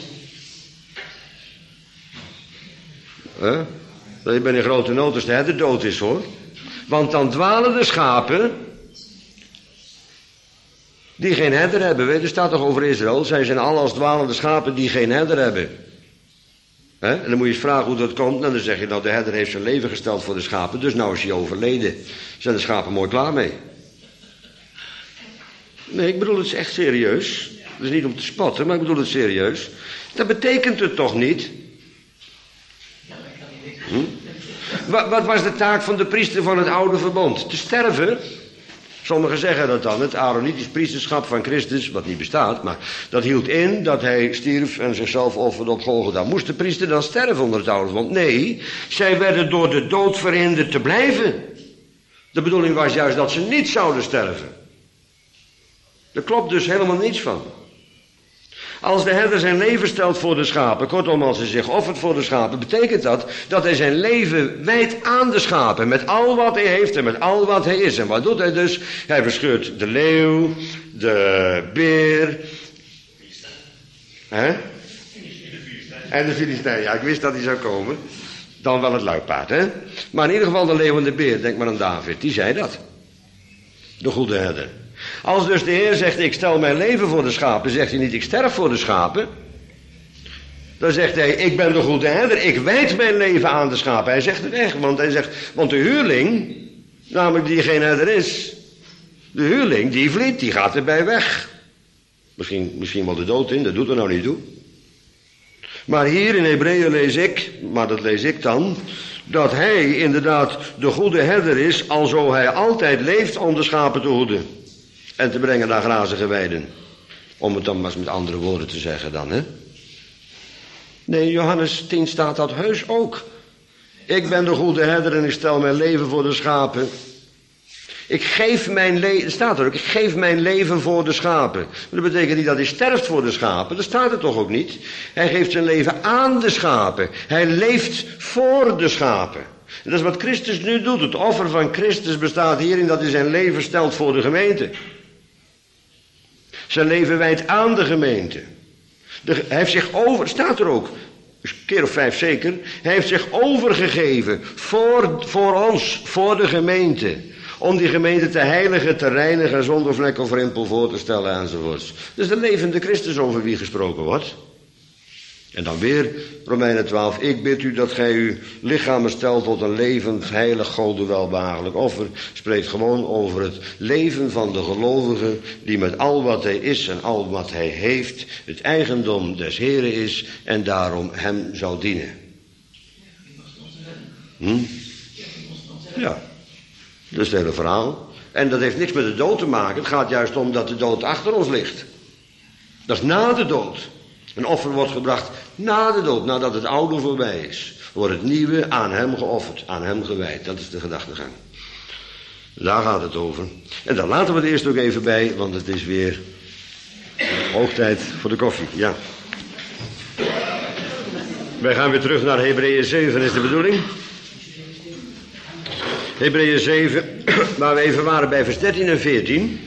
Huh? Je bent in grote nood als de herder dood is hoor. Want dan dwalen de schapen die geen herder hebben. Weet je, er staat toch over Israël. Zij zijn alle als dwalende schapen die geen herder hebben. He? En dan moet je eens vragen hoe dat komt. En dan zeg je nou de herder heeft zijn leven gesteld voor de schapen. Dus nou is hij overleden. Zijn de schapen mooi klaar mee. Nee, ik bedoel het is echt serieus. Dat is niet om te spotten, maar ik bedoel het serieus. Dat betekent het toch niet? Hm? Wat, wat was de taak van de priester van het oude verbond? Te sterven? Sommigen zeggen dat dan, het Aaronitisch priesterschap van Christus, wat niet bestaat, maar dat hield in dat hij stierf en zichzelf offerde op Golgotha. Moest de priester dan sterven onder het oude verbond? Nee, zij werden door de dood verhinderd te blijven. De bedoeling was juist dat ze niet zouden sterven. Daar klopt dus helemaal niets van. Als de herder zijn leven stelt voor de schapen, kortom als hij zich offert voor de schapen, betekent dat dat hij zijn leven wijdt aan de schapen, met al wat hij heeft en met al wat hij is. En wat doet hij dus? Hij verscheurt de leeuw, de beer, hè? En de Filistijn. Ja, ik wist dat hij zou komen. Dan wel het luipaard, hè? Maar in ieder geval de leeuw en de beer, denk maar aan David, die zei dat. De goede herder. Als dus de Heer zegt, ik stel mijn leven voor de schapen, zegt hij niet, ik sterf voor de schapen. Dan zegt hij, ik ben de goede herder, ik wijd mijn leven aan de schapen. Hij zegt het echt, want hij zegt, want de huurling, namelijk die geen herder is, de huurling, die vliet, die gaat erbij weg. Misschien, misschien wel de dood in, dat doet er nou niet toe. Maar hier in Hebreeën lees ik, maar dat lees ik dan, dat hij inderdaad de goede herder is, alzo hij altijd leeft om de schapen te hoeden. En te brengen naar grazige weiden. Om het dan maar eens met andere woorden te zeggen dan, hè. Nee, Johannes tien staat dat heus ook. Ik ben de goede herder en ik stel mijn leven voor de schapen. Ik geef mijn leven, staat er ook, ik geef mijn leven voor de schapen. Maar dat betekent niet dat hij sterft voor de schapen, dat staat er toch ook niet. Hij geeft zijn leven aan de schapen. Hij leeft voor de schapen. En dat is wat Christus nu doet. Het offer van Christus bestaat hierin dat hij zijn leven stelt voor de gemeente. Zijn leven wijdt aan de gemeente. De, hij heeft zich over, staat er ook, een keer of vijf zeker, hij heeft zich overgegeven voor, voor ons, voor de gemeente. Om die gemeente te heiligen, te reinigen, zonder vlek of rimpel voor te stellen enzovoorts. Dus de levende Christus over wie gesproken wordt. En dan weer Romeinen twaalf. Ik bid u dat gij uw lichamen stelt tot een levend, heilig, Gode welbehagelijk offer. Spreekt gewoon over het leven van de gelovige die met al wat hij is en al wat hij heeft het eigendom des Heren is en daarom hem zou dienen. Hm? Ja, dat is het hele verhaal. En dat heeft niks met de dood te maken. Het gaat juist om dat de dood achter ons ligt. Dat is na de dood. Een offer wordt gebracht na de dood, nadat het oude voorbij is. Wordt het nieuwe aan hem geofferd, aan hem gewijd. Dat is de gedachtegang. Daar gaat het over. En daar laten we het eerst ook even bij, want het is weer hoog tijd voor de koffie. Ja. Wij gaan weer terug naar Hebreeën zeven, is de bedoeling. Hebreeën zeven, waar we even waren bij vers dertien en veertien.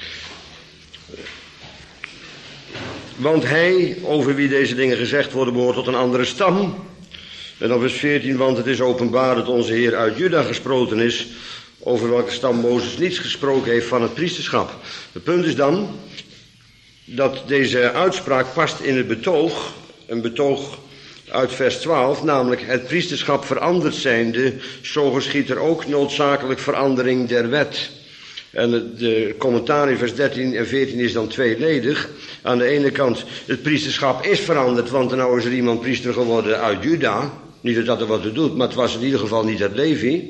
Want hij, over wie deze dingen gezegd worden, behoort tot een andere stam. En dan vers veertien, want het is openbaar dat onze Heer uit Juda gesproken is, over welke stam Mozes niets gesproken heeft van het priesterschap. Het punt is dan dat deze uitspraak past in het betoog, een betoog uit vers twaalf, namelijk het priesterschap veranderd zijnde, zo geschiedt er ook noodzakelijk verandering der wet. En de commentaar in vers dertien en veertien is dan tweeledig. Aan de ene kant, het priesterschap is veranderd, want er nou is er iemand priester geworden uit Juda. Niet dat dat er wat toe doet, maar het was in ieder geval niet uit Levi.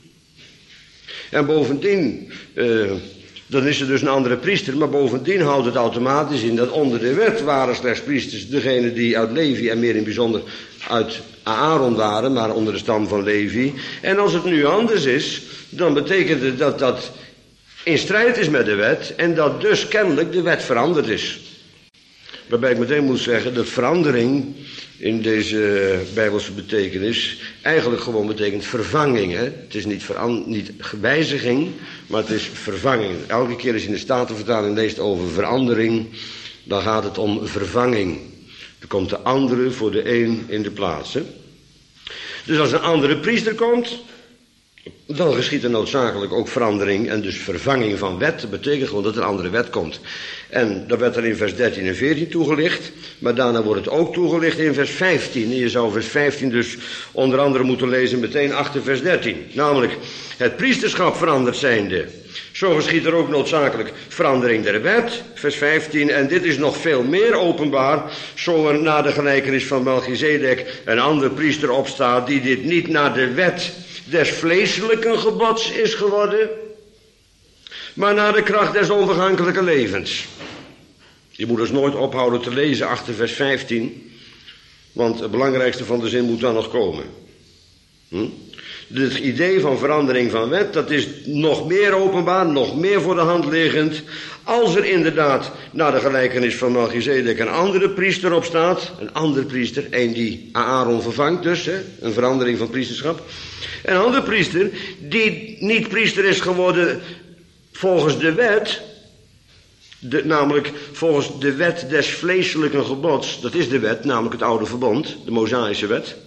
En bovendien, uh, dan is er dus een andere priester, maar bovendien houdt het automatisch in dat onder de wet waren slechts priesters degene die uit Levi en meer in het bijzonder uit Aaron waren, maar onder de stam van Levi. En als het nu anders is, dan betekent het dat dat in strijd is met de wet en dat dus kennelijk de wet veranderd is. Waarbij ik meteen moet zeggen dat verandering in deze Bijbelse betekenis eigenlijk gewoon betekent vervanging. Hè? Het is niet, veran- niet wijziging, maar het is vervanging. Elke keer als je in de Statenvertaling leest over verandering, dan gaat het om vervanging. Er komt de andere voor de een in de plaats. Hè? Dus als een andere priester komt, dan geschiet er noodzakelijk ook verandering en dus vervanging van wet. Dat betekent gewoon dat er een andere wet komt. En dat werd er in vers dertien en veertien toegelicht. Maar daarna wordt het ook toegelicht in vers vijftien. En je zou vers vijftien dus onder andere moeten lezen meteen achter vers dertien. Namelijk, het priesterschap veranderd zijnde. Zo geschiet er ook noodzakelijk verandering der wet. Vers vijftien. En dit is nog veel meer openbaar. Zo er na de gelijkenis van Melchizedek een ander priester opstaat die dit niet naar de wet des vleeselijken gebods is geworden, maar naar de kracht des onvergankelijke levens. Je moet dus nooit ophouden te lezen achter vers vijftien, want het belangrijkste van de zin moet dan nog komen. Hm? Het idee van verandering van wet, dat is nog meer openbaar, nog meer voor de hand liggend, als er inderdaad na de gelijkenis van Melchizedek een andere priester opstaat, een andere priester, een die Aaron vervangt dus, hè, een verandering van priesterschap. Een andere priester die niet priester is geworden volgens de wet, de, namelijk volgens de wet des vleeselijke gebods, dat is de wet, namelijk het oude verbond, de Mosaïsche wet.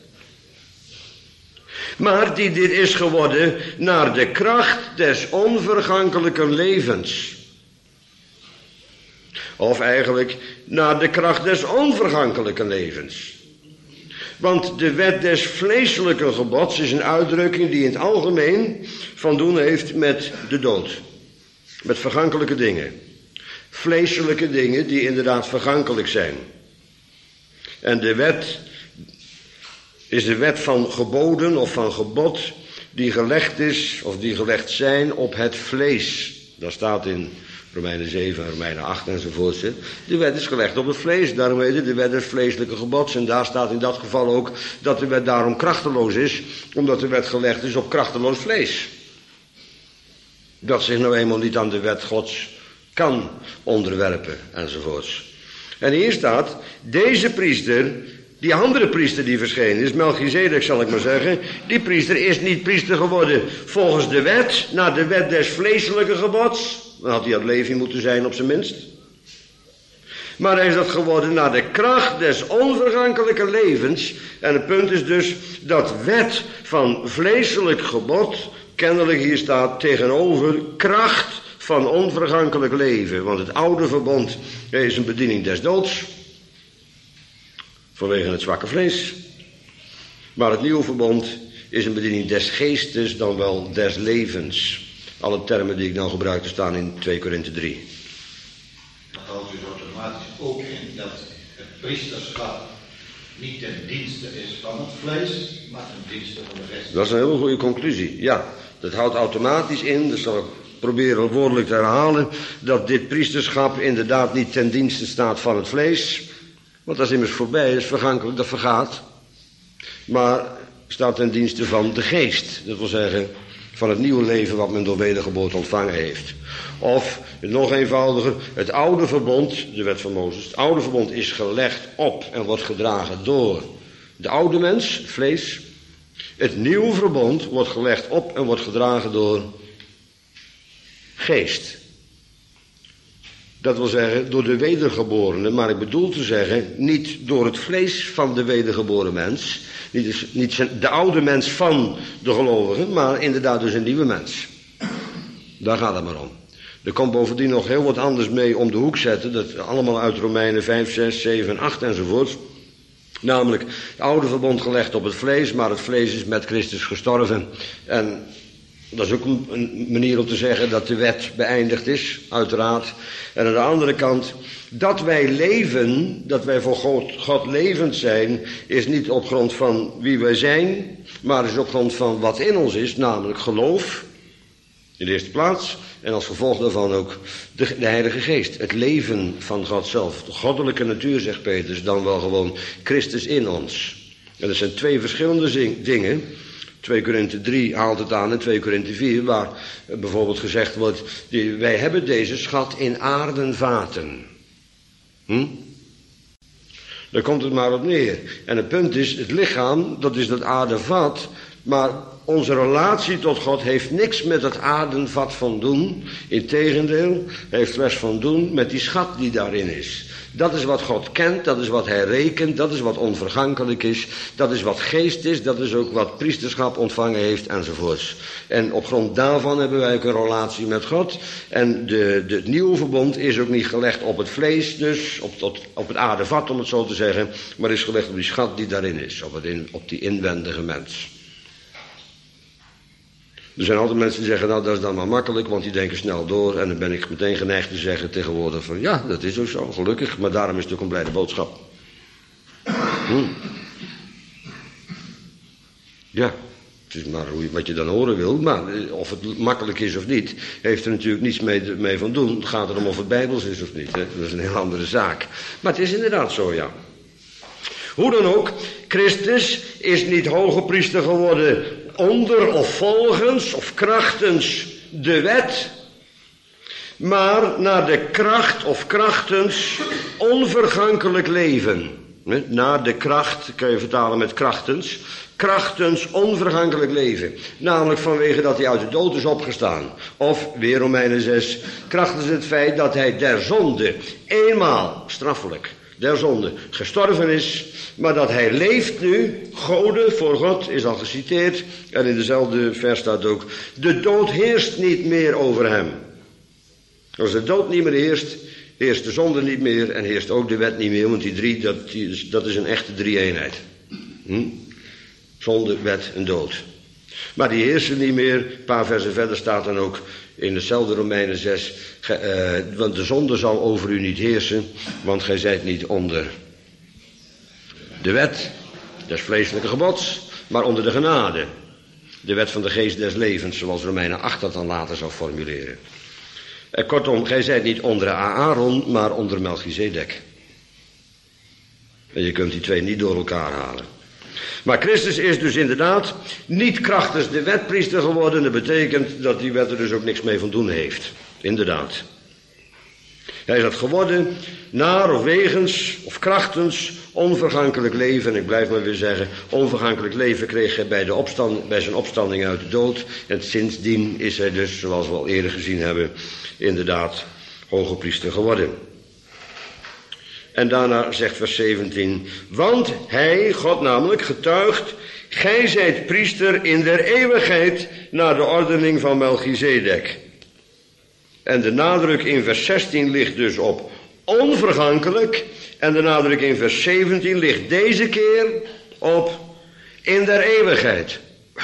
Maar die dit is geworden naar de kracht des onvergankelijke levens. Of eigenlijk naar de kracht des onvergankelijke levens. Want de wet des vleeselijke gebods is een uitdrukking die in het algemeen van doen heeft met de dood. Met vergankelijke dingen. Vleeselijke dingen die inderdaad vergankelijk zijn. En de wet is de wet van geboden of van gebod die gelegd is of die gelegd zijn op het vlees. Dat staat in Romeinen zeven, Romeinen acht enzovoort. De wet is gelegd op het vlees, daarom heet het de wet des vleeselijke gebods. En daar staat in dat geval ook dat de wet daarom krachteloos is, omdat de wet gelegd is op krachteloos vlees. Dat zich nou eenmaal niet aan de wet Gods kan onderwerpen enzovoorts. En hier staat, deze priester, die andere priester die verschenen is, Melchizedek zal ik maar zeggen, die priester is niet priester geworden volgens de wet, naar de wet des vleeselijke gebods. Dan had hij uit Levi moeten zijn op zijn minst. Maar hij is dat geworden naar de kracht des onvergankelijke levens. En het punt is dus dat wet van vleeselijk gebod, kennelijk hier staat tegenover kracht van onvergankelijk leven. Want het oude verbond is een bediening des doods. Vanwege het zwakke vlees. Maar het nieuwe verbond is een bediening des geestes dan wel des levens. Alle termen die ik nou gebruik te staan in twee Korinthe drie. Dat houdt dus automatisch ook in dat het priesterschap niet ten dienste is van het vlees, maar ten dienste van de geest. Dat is een hele goede conclusie. Ja, dat houdt automatisch in, dat zal ik proberen woordelijk te herhalen, dat dit priesterschap inderdaad niet ten dienste staat van het vlees. Want dat is immers voorbij, dat is vergankelijk, dat vergaat. Maar staat ten dienste van de geest. Dat wil zeggen, van het nieuwe leven wat men door wedergeboorte ontvangen heeft. Of, nog eenvoudiger, het oude verbond, de wet van Mozes, het oude verbond is gelegd op en wordt gedragen door de oude mens, vlees. Het nieuwe verbond wordt gelegd op en wordt gedragen door geest. Dat wil zeggen, door de wedergeborene, maar ik bedoel te zeggen, niet door het vlees van de wedergeboren mens, niet, niet de oude mens van de gelovigen, maar inderdaad dus een nieuwe mens. Daar gaat het maar om. Er komt bovendien nog heel wat anders mee om de hoek zetten, dat allemaal uit Romeinen vijf, zes, zeven, acht enzovoort. Namelijk het oude verbond gelegd op het vlees, maar het vlees is met Christus gestorven. En dat is ook een manier om te zeggen dat de wet beëindigd is, uiteraard. En aan de andere kant, dat wij leven, dat wij voor God, God levend zijn, is niet op grond van wie wij zijn, maar is op grond van wat in ons is, namelijk geloof, in de eerste plaats. En als gevolg daarvan ook de, de Heilige Geest, het leven van God zelf. De goddelijke natuur, zegt Petrus, dan wel gewoon Christus in ons. En dat zijn twee verschillende zing, dingen. twee Korinthe drie haalt het aan en twee Korinthe vier, waar bijvoorbeeld gezegd wordt, die, wij hebben deze schat in aarden vaten. Hm? Daar komt het maar op neer. En het punt is, het lichaam, dat is dat aardenvat, maar onze relatie tot God heeft niks met het aardenvat van doen. Integendeel, heeft les van doen met die schat die daarin is. Dat is wat God kent, dat is wat hij rekent, dat is wat onvergankelijk is, dat is wat geest is, dat is ook wat priesterschap ontvangen heeft enzovoorts. En op grond daarvan hebben wij ook een relatie met God. En de, de, het nieuwe verbond is ook niet gelegd op het vlees, dus op, op, op het aardevat om het zo te zeggen, maar is gelegd op die schat die daarin is, op, het in, op die inwendige mens. Er zijn altijd mensen die zeggen, nou dat is dan maar makkelijk, want die denken snel door. En dan ben ik meteen geneigd te zeggen tegenwoordig van, ja, dat is ook zo, gelukkig. Maar daarom is het ook een blijde boodschap. Hm. Ja, het is maar hoe je, wat je dan horen wil. Maar of het makkelijk is of niet, heeft er natuurlijk niets mee, mee van doen. Het gaat erom of het bijbels is of niet. Hè? Dat is een heel andere zaak. Maar het is inderdaad zo, ja. Hoe dan ook, Christus is niet hoge priester geworden onder of volgens of krachtens de wet, maar naar de kracht of krachtens onvergankelijk leven. Naar de kracht, kan je vertalen met krachtens, krachtens onvergankelijk leven. Namelijk vanwege dat hij uit de dood is opgestaan. Of, weer Romeinen zes, krachtens het feit dat hij der zonde eenmaal straffelijk der zonde gestorven is, maar dat hij leeft nu, Gode voor God, is al geciteerd, en in dezelfde vers staat ook, de dood heerst niet meer over hem. Als de dood niet meer heerst, heerst de zonde niet meer en heerst ook de wet niet meer, want die drie, dat, die, dat is een echte drie-eenheid. Hm? Zonde, wet en dood. Maar die heersen niet meer, een paar versen verder staat dan ook in hetzelfde Romeinen zes, ge, uh, want de zonde zal over u niet heersen, want gij zijt niet onder de wet des vleeselijke gebods, maar onder de genade. De wet van de geest des levens, zoals Romeinen acht dat dan later zou formuleren. En kortom, gij zijt niet onder Aaron, maar onder Melchizedek. En je kunt die twee niet door elkaar halen. Maar Christus is dus inderdaad niet krachtens de wet priester geworden. Dat betekent dat die wet er dus ook niks mee van doen heeft. Inderdaad. Hij is dat geworden naar of wegens of krachtens onvergankelijk leven. En ik blijf maar weer zeggen, onvergankelijk leven kreeg hij bij, de opstand, bij zijn opstanding uit de dood. En sindsdien is hij dus, zoals we al eerder gezien hebben, inderdaad hoge priester geworden. En daarna zegt vers zeventien, want hij, God namelijk, getuigt, gij zijt priester in der eeuwigheid naar de ordening van Melchizedek. En de nadruk in vers zestien ligt dus op onvergankelijk, en de nadruk in vers zeventien ligt deze keer op in der eeuwigheid.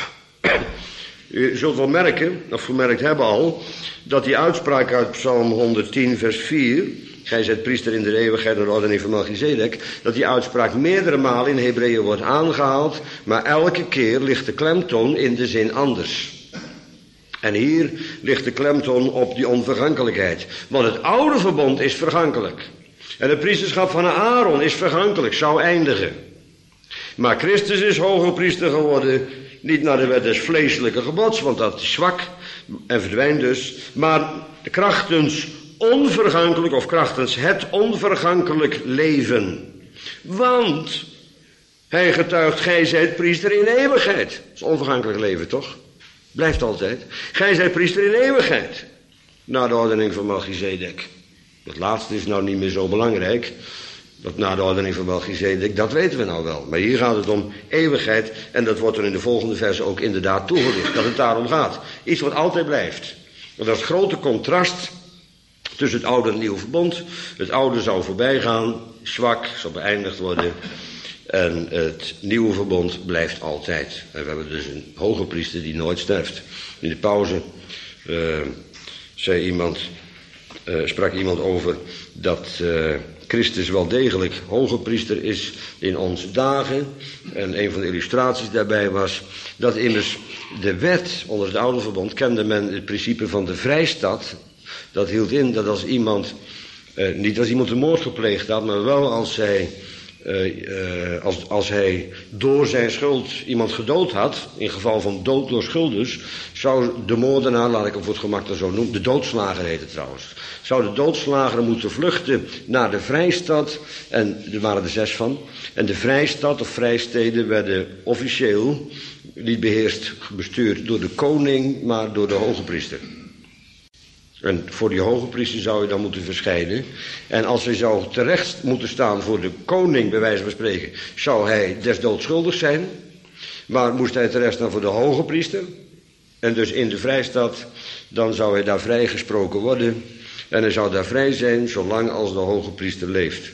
U zult wel merken, of gemerkt hebben al, dat die uitspraak uit Psalm honderdtien vers vier... gij zijt priester in de eeuwigheid naar de ordening van Melchizedek, dat die uitspraak meerdere malen in Hebreeën wordt aangehaald, maar elke keer ligt de klemtoon in de zin anders. En hier ligt de klemtoon op die onvergankelijkheid. Want het oude verbond is vergankelijk. En het priesterschap van Aaron is vergankelijk, zou eindigen. Maar Christus is hoge priester geworden, niet naar de wet des vleeselijke gebods, want dat is zwak en verdwijnt dus, maar de krachtens onvergankelijk of krachtens het onvergankelijk leven. Want hij getuigt, gij zijt priester in eeuwigheid. Dat is onvergankelijk leven, toch? Blijft altijd. Gij zijt priester in eeuwigheid. Na de ordening van Melchizedek. Dat laatste is nou niet meer zo belangrijk. Dat na de ordening van Melchizedek, dat weten we nou wel. Maar hier gaat het om eeuwigheid. En dat wordt er in de volgende versen ook inderdaad toegelicht. Dat het daarom gaat. Iets wat altijd blijft. Want dat is het grote contrast tussen het oude en het nieuwe verbond. Het oude zou voorbij gaan, zwak, zal beëindigd worden. En het nieuwe verbond blijft altijd. En we hebben dus een hoge priester die nooit sterft. In de pauze uh, zei iemand, uh, sprak iemand over dat uh, Christus wel degelijk hoge priester is in onze dagen. En een van de illustraties daarbij was dat immers de wet onder het oude verbond kende men het principe van de vrijstad. Dat hield in dat als iemand, uh, niet als iemand een moord gepleegd had, maar wel als hij... Uh, uh, als, als hij door zijn schuld iemand gedood had, in geval van dood door schuldes, zou de moordenaar, laat ik hem voor het gemak dan zo noemen, de doodslager heet het trouwens, zou de doodslager moeten vluchten naar de vrijstad, en er waren er zes van, en de vrijstad of vrijsteden werden officieel niet beheerst, bestuurd door de koning, maar door de hoge priester. En voor die hoge priester zou je dan moeten verschijnen. En als hij zou terecht moeten staan voor de koning, bij wijze van spreken, zou hij des doods schuldig zijn. Maar moest hij terecht staan voor de hoge priester, en dus in de vrijstad, dan zou hij daar vrijgesproken worden. En hij zou daar vrij zijn, zolang als de hoge priester leeft.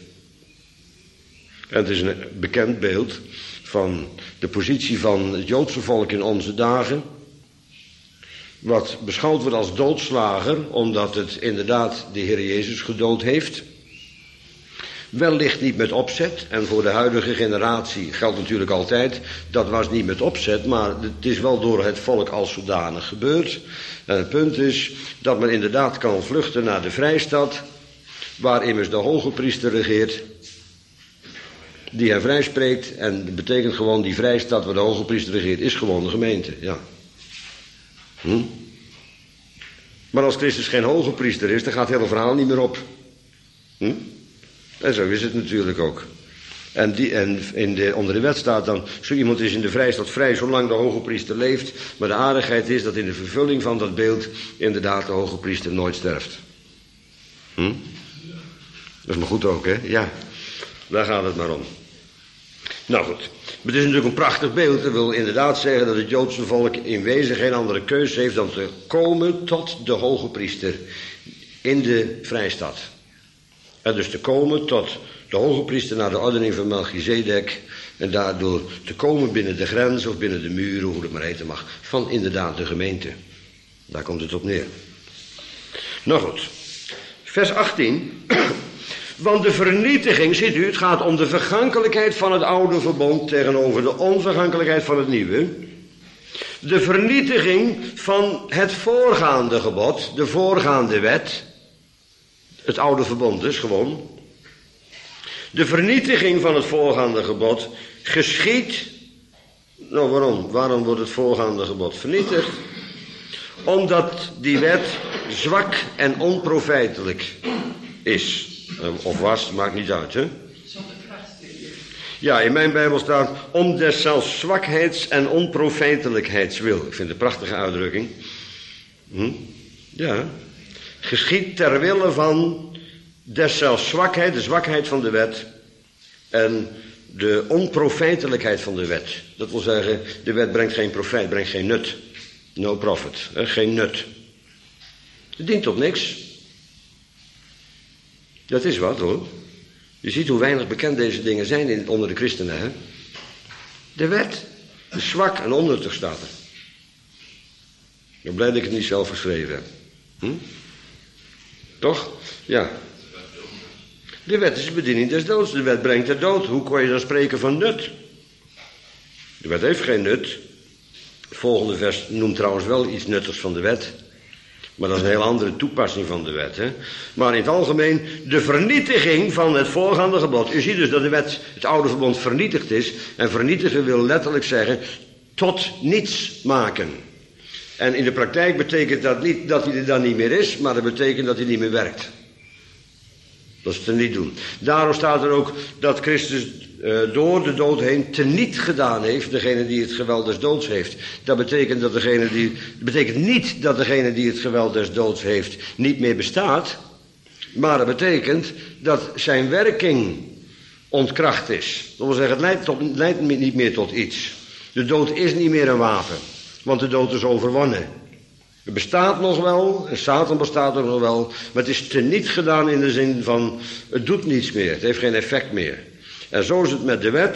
En het is een bekend beeld van de positie van het Joodse volk in onze dagen, wat beschouwd wordt als doodslager, omdat het inderdaad de Heer Jezus gedood heeft. Wellicht niet met opzet, en voor de huidige generatie geldt natuurlijk altijd, dat was niet met opzet, maar het is wel door het volk als zodanig gebeurd. En het punt is dat men inderdaad kan vluchten naar de vrijstad, waar immers de hoge priester regeert, die hij vrijspreekt, en dat betekent gewoon die vrijstad waar de hoge priester regeert, is gewoon de gemeente, ja. Hm? Maar als Christus geen hoge priester is, dan gaat het hele verhaal niet meer op. Hm? En zo is het natuurlijk ook. En, die, en in de, onder de wet staat dan, zo iemand is in de vrijstad vrij zolang de hoge priester leeft. Maar de aardigheid is dat in de vervulling van dat beeld inderdaad de hoge priester nooit sterft. Hm? Dat is maar goed ook, hè? Ja, daar gaat het maar om. Nou goed. Maar het is natuurlijk een prachtig beeld. Dat wil inderdaad zeggen dat het Joodse volk in wezen geen andere keuze heeft dan te komen tot de hoge priester in de vrijstad. En dus te komen tot de hoge priester naar de ordening van Melchizedek, en daardoor te komen binnen de grens of binnen de muren, hoe het maar heten mag, van inderdaad de gemeente. Daar komt het op neer. Nou goed, vers achttien... Want de vernietiging, ziet u, het gaat om de vergankelijkheid van het oude verbond tegenover de onvergankelijkheid van het nieuwe. De vernietiging van het voorgaande gebod, de voorgaande wet, het oude verbond dus gewoon. De vernietiging van het voorgaande gebod geschiedt, nou waarom? Waarom wordt het voorgaande gebod vernietigd? Omdat die wet zwak en onprofijtelijk is. Of was, maakt niet uit, hè? Zonder kracht. Ja, in mijn Bijbel staat om deszelfs zwakheids- en onprofijtelijkheids wil. Ik vind het een prachtige uitdrukking. Hm? Ja. Geschied ter wille van deszelfs zwakheid, de zwakheid van de wet, en de onprofijtelijkheid van de wet. Dat wil zeggen, de wet brengt geen profijt, brengt geen nut. No profit, hè? Geen nut. Het dient tot niks. Dat is wat, hoor. Je ziet hoe weinig bekend deze dingen zijn in, onder de christenen, hè. De wet is zwak en onnuttig, staat er. Ik ben blij dat ik het niet zelf geschreven heb. Hm? Toch? Ja. De wet is de bediening des doods. De wet brengt de dood. Hoe kon je dan spreken van nut? De wet heeft geen nut. Het volgende vers noemt trouwens wel iets nuttigs van de wet. Maar dat is een heel andere toepassing van de wet. Hè? Maar in het algemeen de vernietiging van het voorgaande gebod. U ziet dus dat de wet, het oude verbond, vernietigd is. En vernietigen wil letterlijk zeggen tot niets maken. En in de praktijk betekent dat niet dat hij er dan niet meer is, maar dat betekent dat hij niet meer werkt. Dat is te niet doen. Daarom staat er ook dat Christus uh, door de dood heen teniet gedaan heeft, degene die het geweld des doods heeft. Dat betekent, dat degene die, dat betekent niet dat degene die het geweld des doods heeft niet meer bestaat, maar dat betekent dat zijn werking ontkracht is. Dat wil zeggen, het leidt, tot, het leidt niet meer tot iets. De dood is niet meer een wapen, want de dood is overwonnen. Het bestaat nog wel, en Satan bestaat er nog wel, maar het is teniet gedaan in de zin van, het doet niets meer, het heeft geen effect meer. En zo is het met de wet.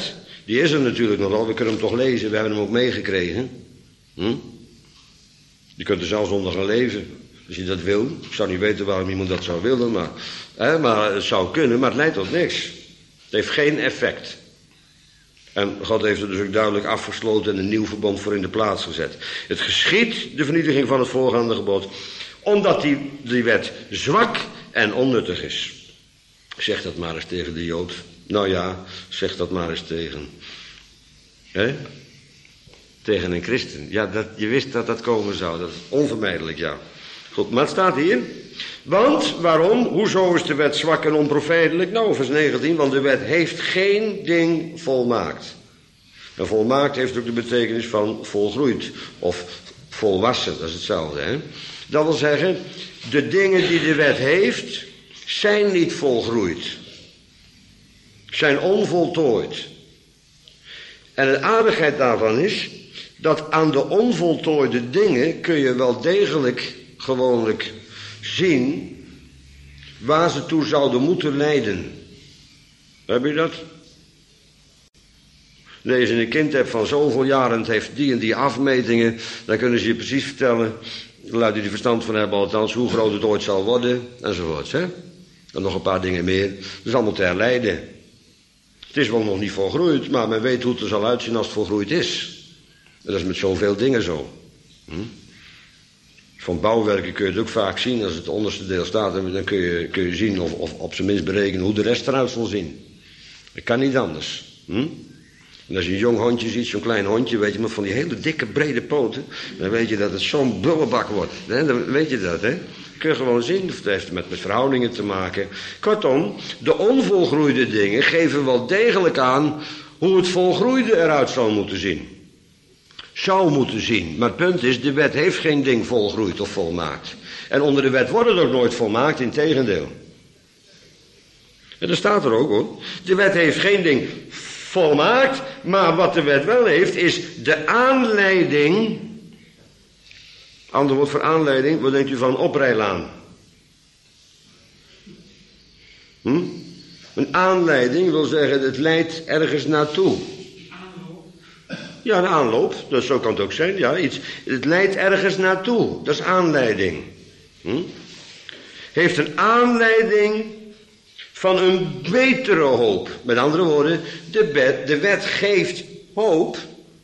Die is er natuurlijk nog wel, we kunnen hem toch lezen, we hebben hem ook meegekregen. Hm? Je kunt er zelfs onder gaan leven, als je dat wil. Ik zou niet weten waarom iemand dat zou willen, maar, hè, maar het zou kunnen, maar het leidt tot niks. Het heeft geen effect. En God heeft er dus ook duidelijk afgesloten en een nieuw verbond voor in de plaats gezet. Het geschiedt, de vernietiging van het voorgaande gebod, omdat die, die wet zwak en onnuttig is. Zeg dat maar eens tegen de Jood. Nou ja, zeg dat maar eens tegen. Hè? Tegen een christen. Ja, dat, je wist dat dat komen zou. Dat is onvermijdelijk, ja. Goed, maar het staat hier. Want, waarom? Hoezo is de wet zwak en onprofijtelijk? Nou, vers negentien, want de wet heeft geen ding volmaakt. En volmaakt heeft ook de betekenis van volgroeid. Of volwassen, dat is hetzelfde, hè. Dat wil zeggen, de dingen die de wet heeft, zijn niet volgroeid. Zijn onvoltooid. En de aardigheid daarvan is, dat aan de onvoltooide dingen kun je wel degelijk gewoonlijk zien waar ze toe zouden moeten leiden. Heb je dat? Nee, als je een kind hebt van zoveel jaar en het heeft die en die afmetingen, dan kunnen ze je precies vertellen, luid die er verstand van hebben althans, hoe groot het ooit zal worden, enzovoorts. Hè? En nog een paar dingen meer. Dat is allemaal te herleiden. Het is wel nog niet volgroeid, maar men weet hoe het er zal uitzien als het volgroeid is. En dat is met zoveel dingen zo. Hm? Van bouwwerken kun je het ook vaak zien. Als het onderste deel staat, dan kun je, kun je zien of, of op zijn minst berekenen hoe de rest eruit zal zien. Dat kan niet anders. Hm? En als je een jong hondje ziet, zo'n klein hondje, weet je, met van die hele dikke brede poten, dan weet je dat het zo'n bullebak wordt. Hè? Dan weet je dat, hè? Kun je gewoon zien, of het heeft met, met verhoudingen te maken. Kortom, de onvolgroeide dingen geven wel degelijk aan hoe het volgroeide eruit zou moeten zien. Zou moeten zien. Maar het punt is, de wet heeft geen ding volgroeid of volmaakt. En onder de wet wordt het ook nooit volmaakt, integendeel. En dat staat er ook hoor. De wet heeft geen ding volmaakt, maar wat de wet wel heeft, is de aanleiding. Ander woord voor aanleiding, wat denkt u van oprijlaan? Hm? Een aanleiding wil zeggen, het leidt ergens naartoe. Ja, een aanloop, dus zo kan het ook zijn. Ja, iets, het leidt ergens naartoe, dat is aanleiding. Hm? Heeft een aanleiding van een betere hoop. Met andere woorden, de wet, de wet geeft hoop.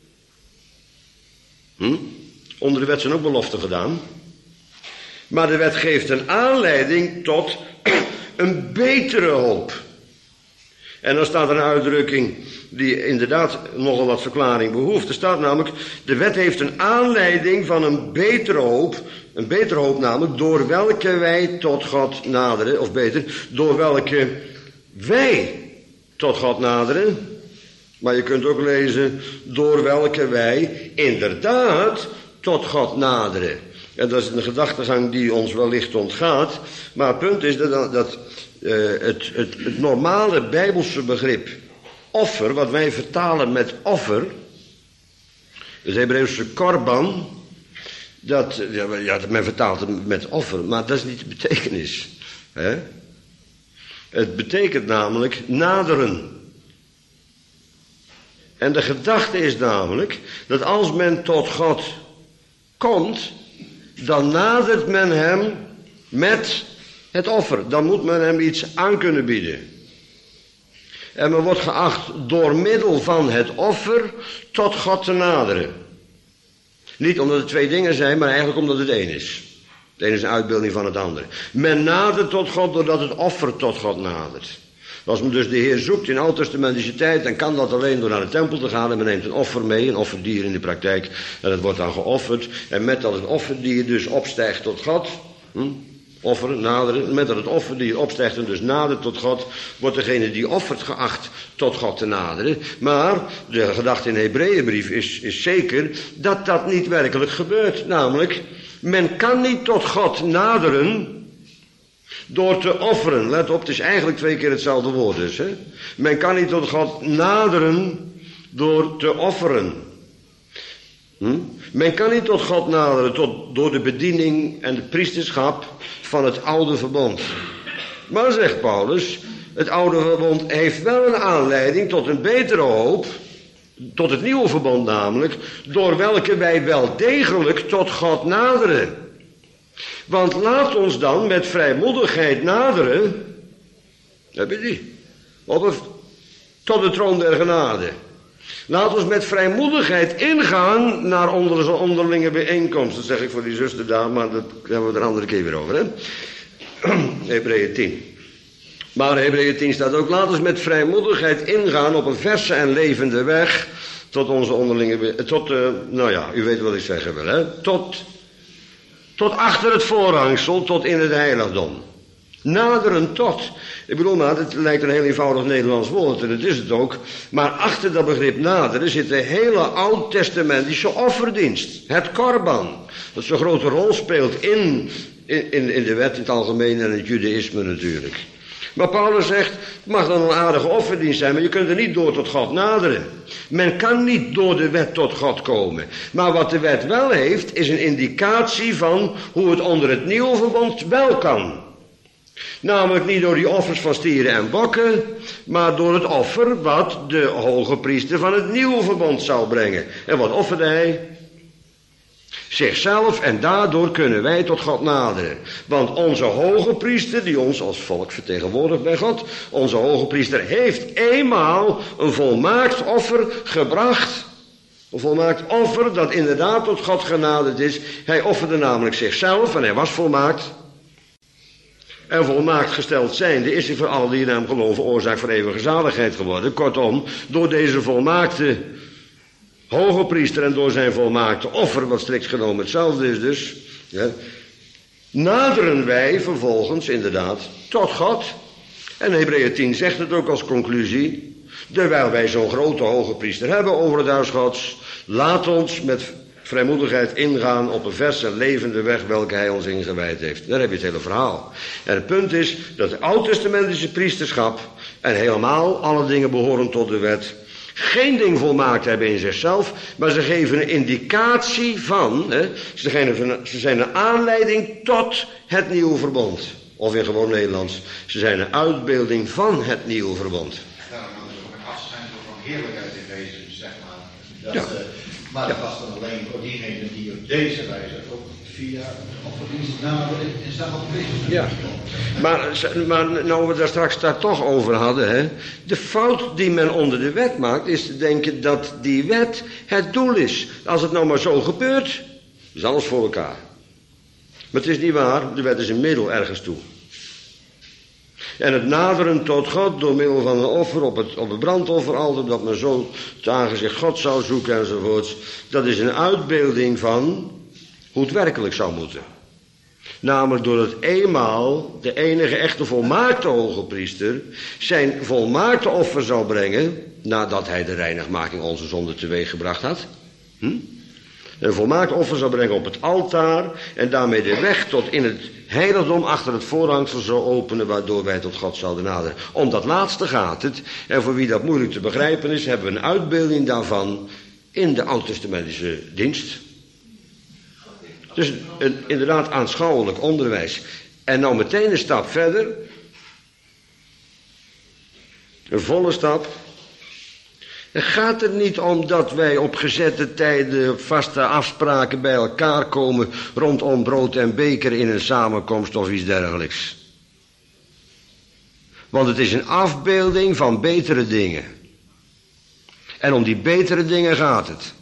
Hm? Onder de wet zijn ook beloften gedaan. Maar de wet geeft een aanleiding tot een betere hoop. En dan staat er een uitdrukking die inderdaad nogal wat verklaring behoeft. Er staat namelijk, de wet heeft een aanleiding van een betere hoop. Een betere hoop namelijk, door welke wij tot God naderen. Of beter, door welke wij tot God naderen. Maar je kunt ook lezen, door welke wij inderdaad tot God naderen. En dat is een gedachtegang die ons wellicht ontgaat. Maar het punt is dat, dat uh, het, het, het normale Bijbelse begrip offer, wat wij vertalen met offer, het Hebreeuwse korban, dat, ja, men vertaalt het met offer, maar dat is niet de betekenis. Hè? Het betekent namelijk naderen. En de gedachte is namelijk dat als men tot God komt, dan nadert men hem met het offer. Dan moet men hem iets aan kunnen bieden. En men wordt geacht door middel van het offer tot God te naderen. Niet omdat het twee dingen zijn, maar eigenlijk omdat het één is. Het een is een uitbeelding van het andere. Men nadert tot God doordat het offer tot God nadert. Als men dus de Heer zoekt in oud-testamentische tijd, dan kan dat alleen door naar de tempel te gaan. En men neemt een offer mee, een offerdier in de praktijk. En dat wordt dan geofferd. En met dat het offerdier dus opstijgt tot God. Hm? Offeren, naderen. Met dat het offerdier opstijgt en dus nadert tot God, wordt degene die offert geacht tot God te naderen. Maar de gedachte in de Hebreeënbrief is, is zeker dat dat niet werkelijk gebeurt. Namelijk, men kan niet tot God naderen door te offeren. Let op, het is eigenlijk twee keer hetzelfde woord dus. Hè? Men kan niet tot God naderen door te offeren. Hm? Men kan niet tot God naderen tot, door de bediening en de priesterschap van het oude verbond. Maar zegt Paulus, het oude verbond heeft wel een aanleiding tot een betere hoop. tot het nieuwe verbond namelijk, door welke wij wel degelijk tot God naderen. Want laat ons dan met vrijmoedigheid naderen, heb je die, op een, tot de troon der genade. Laat ons met vrijmoedigheid ingaan naar onze onderlinge bijeenkomst. Dat zeg ik voor die zuster daar, maar dat hebben we er een andere keer weer over, hè. Hebreeën tien. Maar Hebreeën tien staat ook, laat ons met vrijmoedigheid ingaan op een verse en levende weg tot onze onderlinge, tot, uh, nou ja, u weet wat ik zeggen wil, hè. Tot, tot achter het voorhangsel, tot in het heiligdom. Naderen tot. Ik bedoel maar, het lijkt een heel eenvoudig Nederlands woord, en dat is het ook. Maar achter dat begrip naderen zit de hele oud-testamentische offerdienst. Het korban. Dat zo'n grote rol speelt in, in, in de wet in het algemeen en het judaïsme natuurlijk. Maar Paulus zegt, het mag dan een aardige offerdienst zijn, maar je kunt er niet door tot God naderen. Men kan niet door de wet tot God komen. Maar wat de wet wel heeft, is een indicatie van hoe het onder het nieuwe verbond wel kan. Namelijk niet door die offers van stieren en bokken, maar door het offer wat de hoge priester van het nieuwe verbond zou brengen. En wat offerde hij? Zichzelf, en daardoor kunnen wij tot God naderen. Want onze hoge priester, die ons als volk vertegenwoordigt bij God, onze hoge priester heeft eenmaal een volmaakt offer gebracht. Een volmaakt offer dat inderdaad tot God genaderd is. Hij offerde namelijk zichzelf en hij was volmaakt. En volmaakt gesteld zijnde is hij voor allen die in hem geloven oorzaak van eeuwige zaligheid geworden. Kortom, door deze volmaakte hoge priester en door zijn volmaakte offer, wat strikt genomen hetzelfde is dus, ja, naderen wij vervolgens inderdaad tot God. En Hebreeën tien zegt het ook als conclusie. Terwijl wij zo'n grote hoge priester hebben over het huis Gods, laat ons met vrijmoedigheid ingaan op een verse en levende weg welke hij ons ingewijd heeft. Daar heb je het hele verhaal. En het punt is dat het oud-testamentische priesterschap en helemaal alle dingen behoren tot de wet geen ding volmaakt hebben in zichzelf, maar ze geven een indicatie van, hè, ze, geven, ze zijn een aanleiding tot het nieuwe verbond. Of in gewoon Nederlands, ze zijn een uitbeelding van het nieuwe verbond. Daarom hadden ze ook een afschijnsel van heerlijkheid in wezen, zeg maar. Dat, Ja. uh, maar dat was dan alleen voor diegenen die op deze wijze ook via offerdienst naderen en staan op Christus. Ja. Maar, maar nou we daar straks daar toch over hadden, hè, de fout die men onder de wet maakt, is te denken dat die wet het doel is. Als het nou maar zo gebeurt, is alles voor elkaar. Maar het is niet waar, de wet is een middel ergens toe. En het naderen tot God door middel van een offer op het, op het brandofferaltaar, dat men zo het aangezicht God zou zoeken enzovoorts, dat is een uitbeelding van hoe het werkelijk zou moeten. Namelijk door het eenmaal de enige echte volmaakte hoge priester zijn volmaakte offer zou brengen, nadat hij de reinigmaking onze zonde teweeggebracht had. Hm? Een volmaakt offer zou brengen op het altaar en daarmee de weg tot in het heiligdom achter het voorhangsel zou openen, waardoor wij tot God zouden naderen. Om dat laatste gaat het, en voor wie dat moeilijk te begrijpen is, hebben we een uitbeelding daarvan in de oud-testamentische dienst. Dus een inderdaad aanschouwelijk onderwijs. En nou meteen een stap verder, een volle stap. Het gaat er niet om dat wij op gezette tijden, op vaste afspraken bij elkaar komen rondom brood en beker in een samenkomst of iets dergelijks. Want het is een afbeelding van betere dingen. En om die betere dingen gaat het.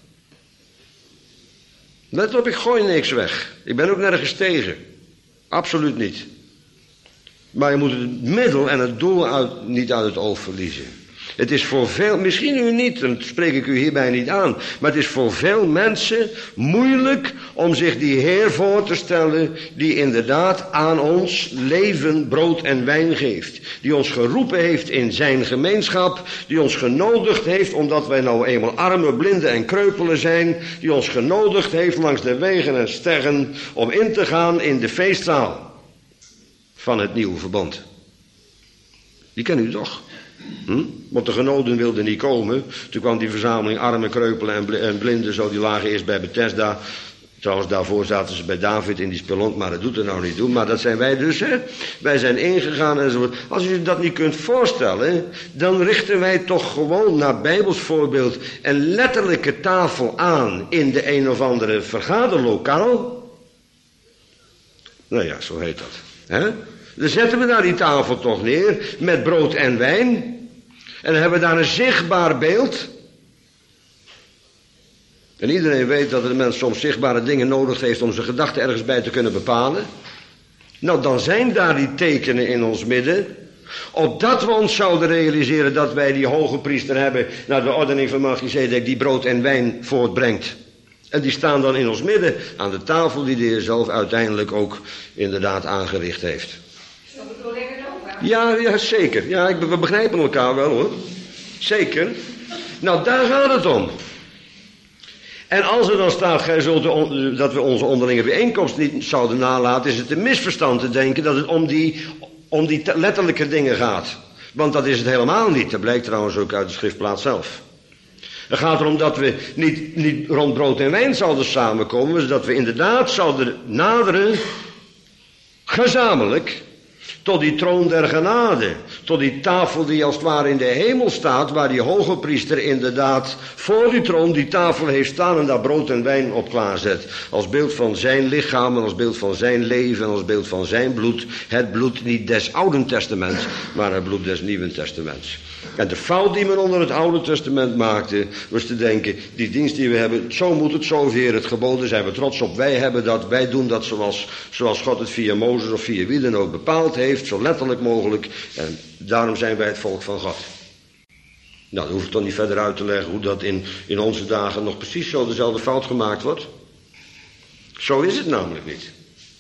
Let op, ik gooi niks weg. Ik ben ook nergens tegen. Absoluut niet. Maar je moet het middel en het doel uit, niet uit het oog verliezen. Het is voor veel, misschien u niet, dat spreek ik u hierbij niet aan, maar het is voor veel mensen moeilijk om zich die Heer voor te stellen die inderdaad aan ons leven, brood en wijn geeft. Die ons geroepen heeft in zijn gemeenschap, die ons genodigd heeft, omdat wij nou eenmaal armen, blinden en kreupelen zijn, die ons genodigd heeft langs de wegen en steggen om in te gaan in de feestzaal van het nieuwe verbond. Die kennen u toch? Hm? Want de genoden wilden niet komen. Toen kwam die verzameling armen, kreupelen en blinden, zo die lagen eerst bij Bethesda. Trouwens, daarvoor zaten ze bij David in die spelonk, maar dat doet er nou niet toe. Maar dat zijn wij dus, hè. Wij zijn ingegaan enzovoort. Als u zich dat niet kunt voorstellen, dan richten wij toch gewoon naar Bijbels voorbeeld een letterlijke tafel aan in de een of andere vergaderlokaal. Nou ja, zo heet dat. Hè? Dan zetten we daar die tafel toch neer met brood en wijn. En dan hebben we daar een zichtbaar beeld. En iedereen weet dat een mens soms zichtbare dingen nodig heeft om zijn gedachten ergens bij te kunnen bepalen. Nou, dan zijn daar die tekenen in ons midden. Opdat we ons zouden realiseren dat wij die hoge priester hebben naar de ordening van Melchizedek die brood en wijn voortbrengt. En die staan dan in ons midden aan de tafel die de Heer zelf uiteindelijk ook inderdaad aangericht heeft. Zo bedoel ik het ook wel. Ja, ja, zeker. Ja, ik, we begrijpen elkaar wel hoor. Zeker. Nou, daar gaat het om. En als er dan staat, gij zult de, dat we onze onderlinge bijeenkomst niet zouden nalaten, is het een misverstand te denken dat het om die, om die letterlijke dingen gaat. Want dat is het helemaal niet. Dat blijkt trouwens ook uit de schriftplaats zelf. Het gaat erom dat we niet, niet rond brood en wijn zouden samenkomen, dus dat we inderdaad zouden naderen, gezamenlijk, tot die troon der genade. Tot die tafel die als het ware in de hemel staat, waar die hoge priester inderdaad voor die troon die tafel heeft staan en daar brood en wijn op klaarzet. Als beeld van zijn lichaam en als beeld van zijn leven en als beeld van zijn bloed. Het bloed niet des Oude Testaments, maar het bloed des Nieuwe Testaments. En de fout die men onder het Oude Testament maakte, was te denken, die dienst die we hebben, zo moet het, zo weer het geboden, zijn we trots op. Wij hebben dat, wij doen dat zoals, zoals God het via Mozes of via wie dan ook bepaald heeft, zo letterlijk mogelijk. En daarom zijn wij het volk van God. Nou, dan hoef ik toch niet verder uit te leggen hoe dat in, in onze dagen nog precies zo dezelfde fout gemaakt wordt. Zo is het namelijk niet.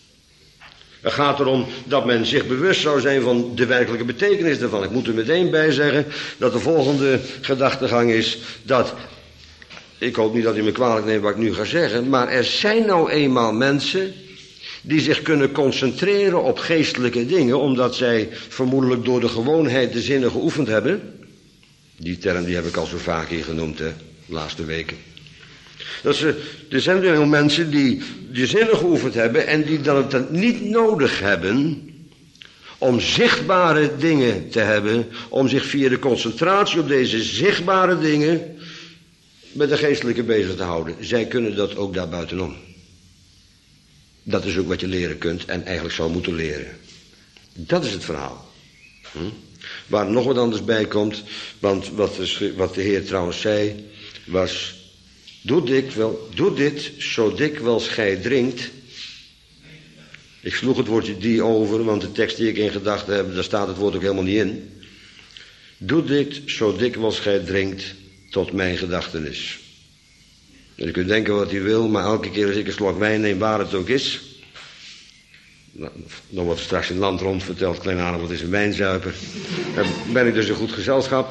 Het gaat erom dat men zich bewust zou zijn van de werkelijke betekenis daarvan. Ik moet er meteen bij zeggen dat de volgende gedachtegang is dat, ik hoop niet dat u me kwalijk neemt wat ik nu ga zeggen, maar er zijn nou eenmaal mensen die zich kunnen concentreren op geestelijke dingen, omdat zij vermoedelijk door de gewoonheid de zinnen geoefend hebben. Die term die heb ik al zo vaak hier genoemd, hè, de laatste weken. Dat ze, er zijn wel mensen die de zinnen geoefend hebben en die dan het niet nodig hebben om zichtbare dingen te hebben, om zich via de concentratie op deze zichtbare dingen met de geestelijke bezig te houden. Zij kunnen dat ook daarbuitenom. Dat is ook wat je leren kunt en eigenlijk zou moeten leren. Dat is het verhaal. Hm? Waar nog wat anders bij komt, want wat de, wat de Heer trouwens zei, was, doe dit, wel, doe dit zo dikwijls gij drinkt. Ik sloeg het woordje die over, want de tekst die ik in gedachten heb, daar staat het woord ook helemaal niet in. Doe dit zo dikwijls gij drinkt tot mijn gedachtenis. En je kunt denken wat u wil, maar elke keer als ik een slok wijn neem, waar het ook is. Dan wordt er straks in het land rond verteld, klein aardig, wat is een wijnzuiper. Dan ben ik dus een goed gezelschap.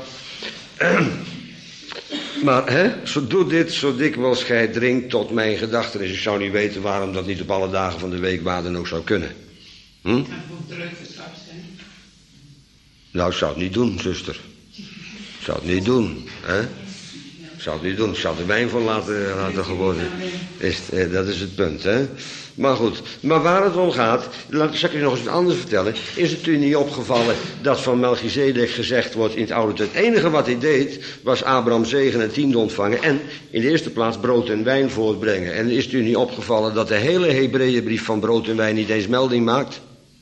Maar, hè, zo doe dit zo dikwijls gij drinkt tot mijn gedachtenis. Ik zou niet weten waarom dat niet op alle dagen van de week waar dan ook zou kunnen. Hm? En hoe druk het straks zijn. Nou, ik zou het niet doen, zuster. Ik zou het niet doen, hè. Ik zou het niet doen, ik zou er wijn van laten, laten geworden. Is, eh, dat is het punt, hè. Maar goed, maar waar het om gaat, laat ik je nog eens wat anders vertellen. Is het u niet opgevallen dat van Melchizedek gezegd wordt in het Oude Testament? Het enige wat hij deed, was Abraham zegen en tiende ontvangen en in de eerste plaats brood en wijn voortbrengen. En is het u niet opgevallen dat de hele Hebreeënbrief van brood en wijn niet eens melding maakt?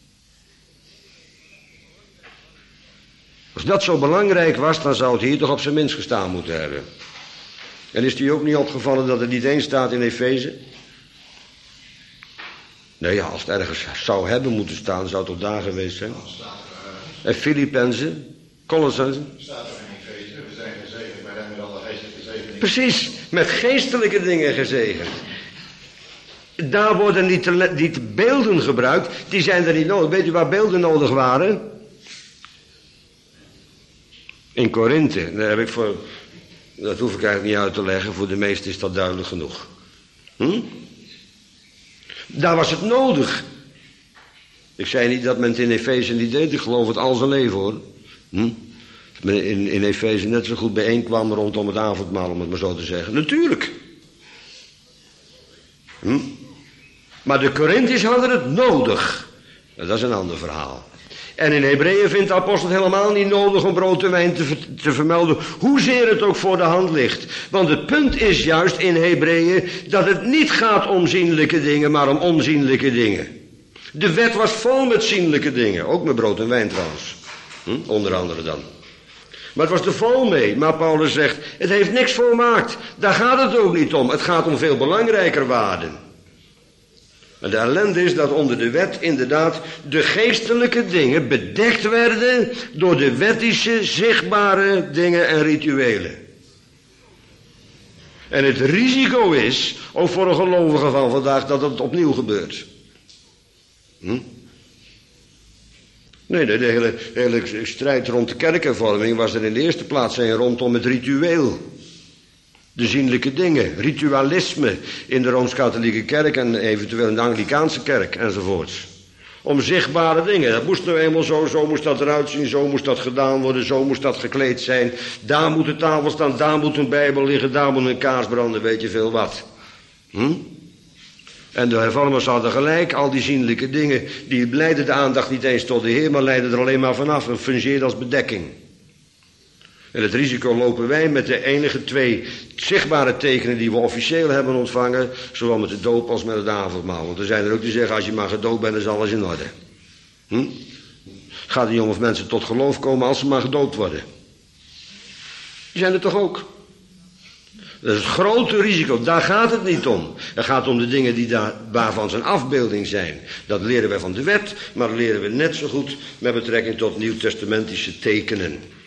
Als dat zo belangrijk was, dan zou het hier toch op zijn minst gestaan moeten hebben. En is het u ook niet opgevallen dat het niet eens staat in Efeze? Nee, ja, als het ergens zou hebben moeten staan, zou het toch daar geweest zijn. En Filippenzen, Colossenzen. Staat er in Efeze, we zijn gezegend, maar hebben met alle geestelijke zegeningen. Precies, met geestelijke dingen gezegend. Daar worden niet, te, niet beelden gebruikt, die zijn er niet nodig. Weet u waar beelden nodig waren? In Korinthe, daar heb ik voor, dat hoef ik eigenlijk niet uit te leggen, voor de meesten is dat duidelijk genoeg. Hm? Daar was het nodig. Ik zei niet dat men het in Efeze niet deed, ik geloof het al zijn leven hoor. Hm? Men in, in Efeze net zo goed bijeenkwam rondom het avondmaal, om het maar zo te zeggen. Natuurlijk. Hm? Maar de Corinthiërs hadden het nodig. Dat is een ander verhaal. En in Hebreeën vindt de apostel het helemaal niet nodig om brood en wijn te, ver, te vermelden, hoezeer het ook voor de hand ligt. Want het punt is juist in Hebreeën dat het niet gaat om zienlijke dingen, maar om onzienlijke dingen. De wet was vol met zienlijke dingen, ook met brood en wijn trouwens. Hm? Onder andere dan. Maar het was er vol mee. Maar Paulus zegt, het heeft niks volmaakt. Daar gaat het ook niet om. Het gaat om veel belangrijker waarden. En de ellende is dat onder de wet inderdaad de geestelijke dingen bedekt werden door de wettische, zichtbare dingen en rituelen. En het risico is, ook voor een gelovige van vandaag, dat het opnieuw gebeurt. Hm? Nee, de hele, hele strijd rond de kerkhervorming was er in de eerste plaats een rondom het ritueel. De zienlijke dingen, ritualisme in de Rooms-Katholieke kerk en eventueel in de Anglikaanse kerk enzovoorts. Om zichtbare dingen, dat moest nou eenmaal zo, zo moest dat eruit zien, zo moest dat gedaan worden, zo moest dat gekleed zijn. Daar moet de tafel staan, daar moet een bijbel liggen, daar moet een kaars branden, weet je veel wat. Hm? En de hervormers hadden gelijk, al die zienlijke dingen, die leidden de aandacht niet eens tot de Heer, maar leidden er alleen maar vanaf en fungeerden als bedekking. En het risico lopen wij met de enige twee zichtbare tekenen die we officieel hebben ontvangen, zowel met de doop als met het avondmaal. Want er zijn er ook die zeggen, als je maar gedoopt bent, is alles in orde. Hm? Gaat die jongen of mensen tot geloof komen als ze maar gedoopt worden? Die zijn er toch ook? Dat is het grote risico, daar gaat het niet om. Het gaat om de dingen die daar, waarvan zijn afbeelding zijn. Dat leren wij van de wet, maar dat leren we net zo goed met betrekking tot nieuwtestamentische tekenen.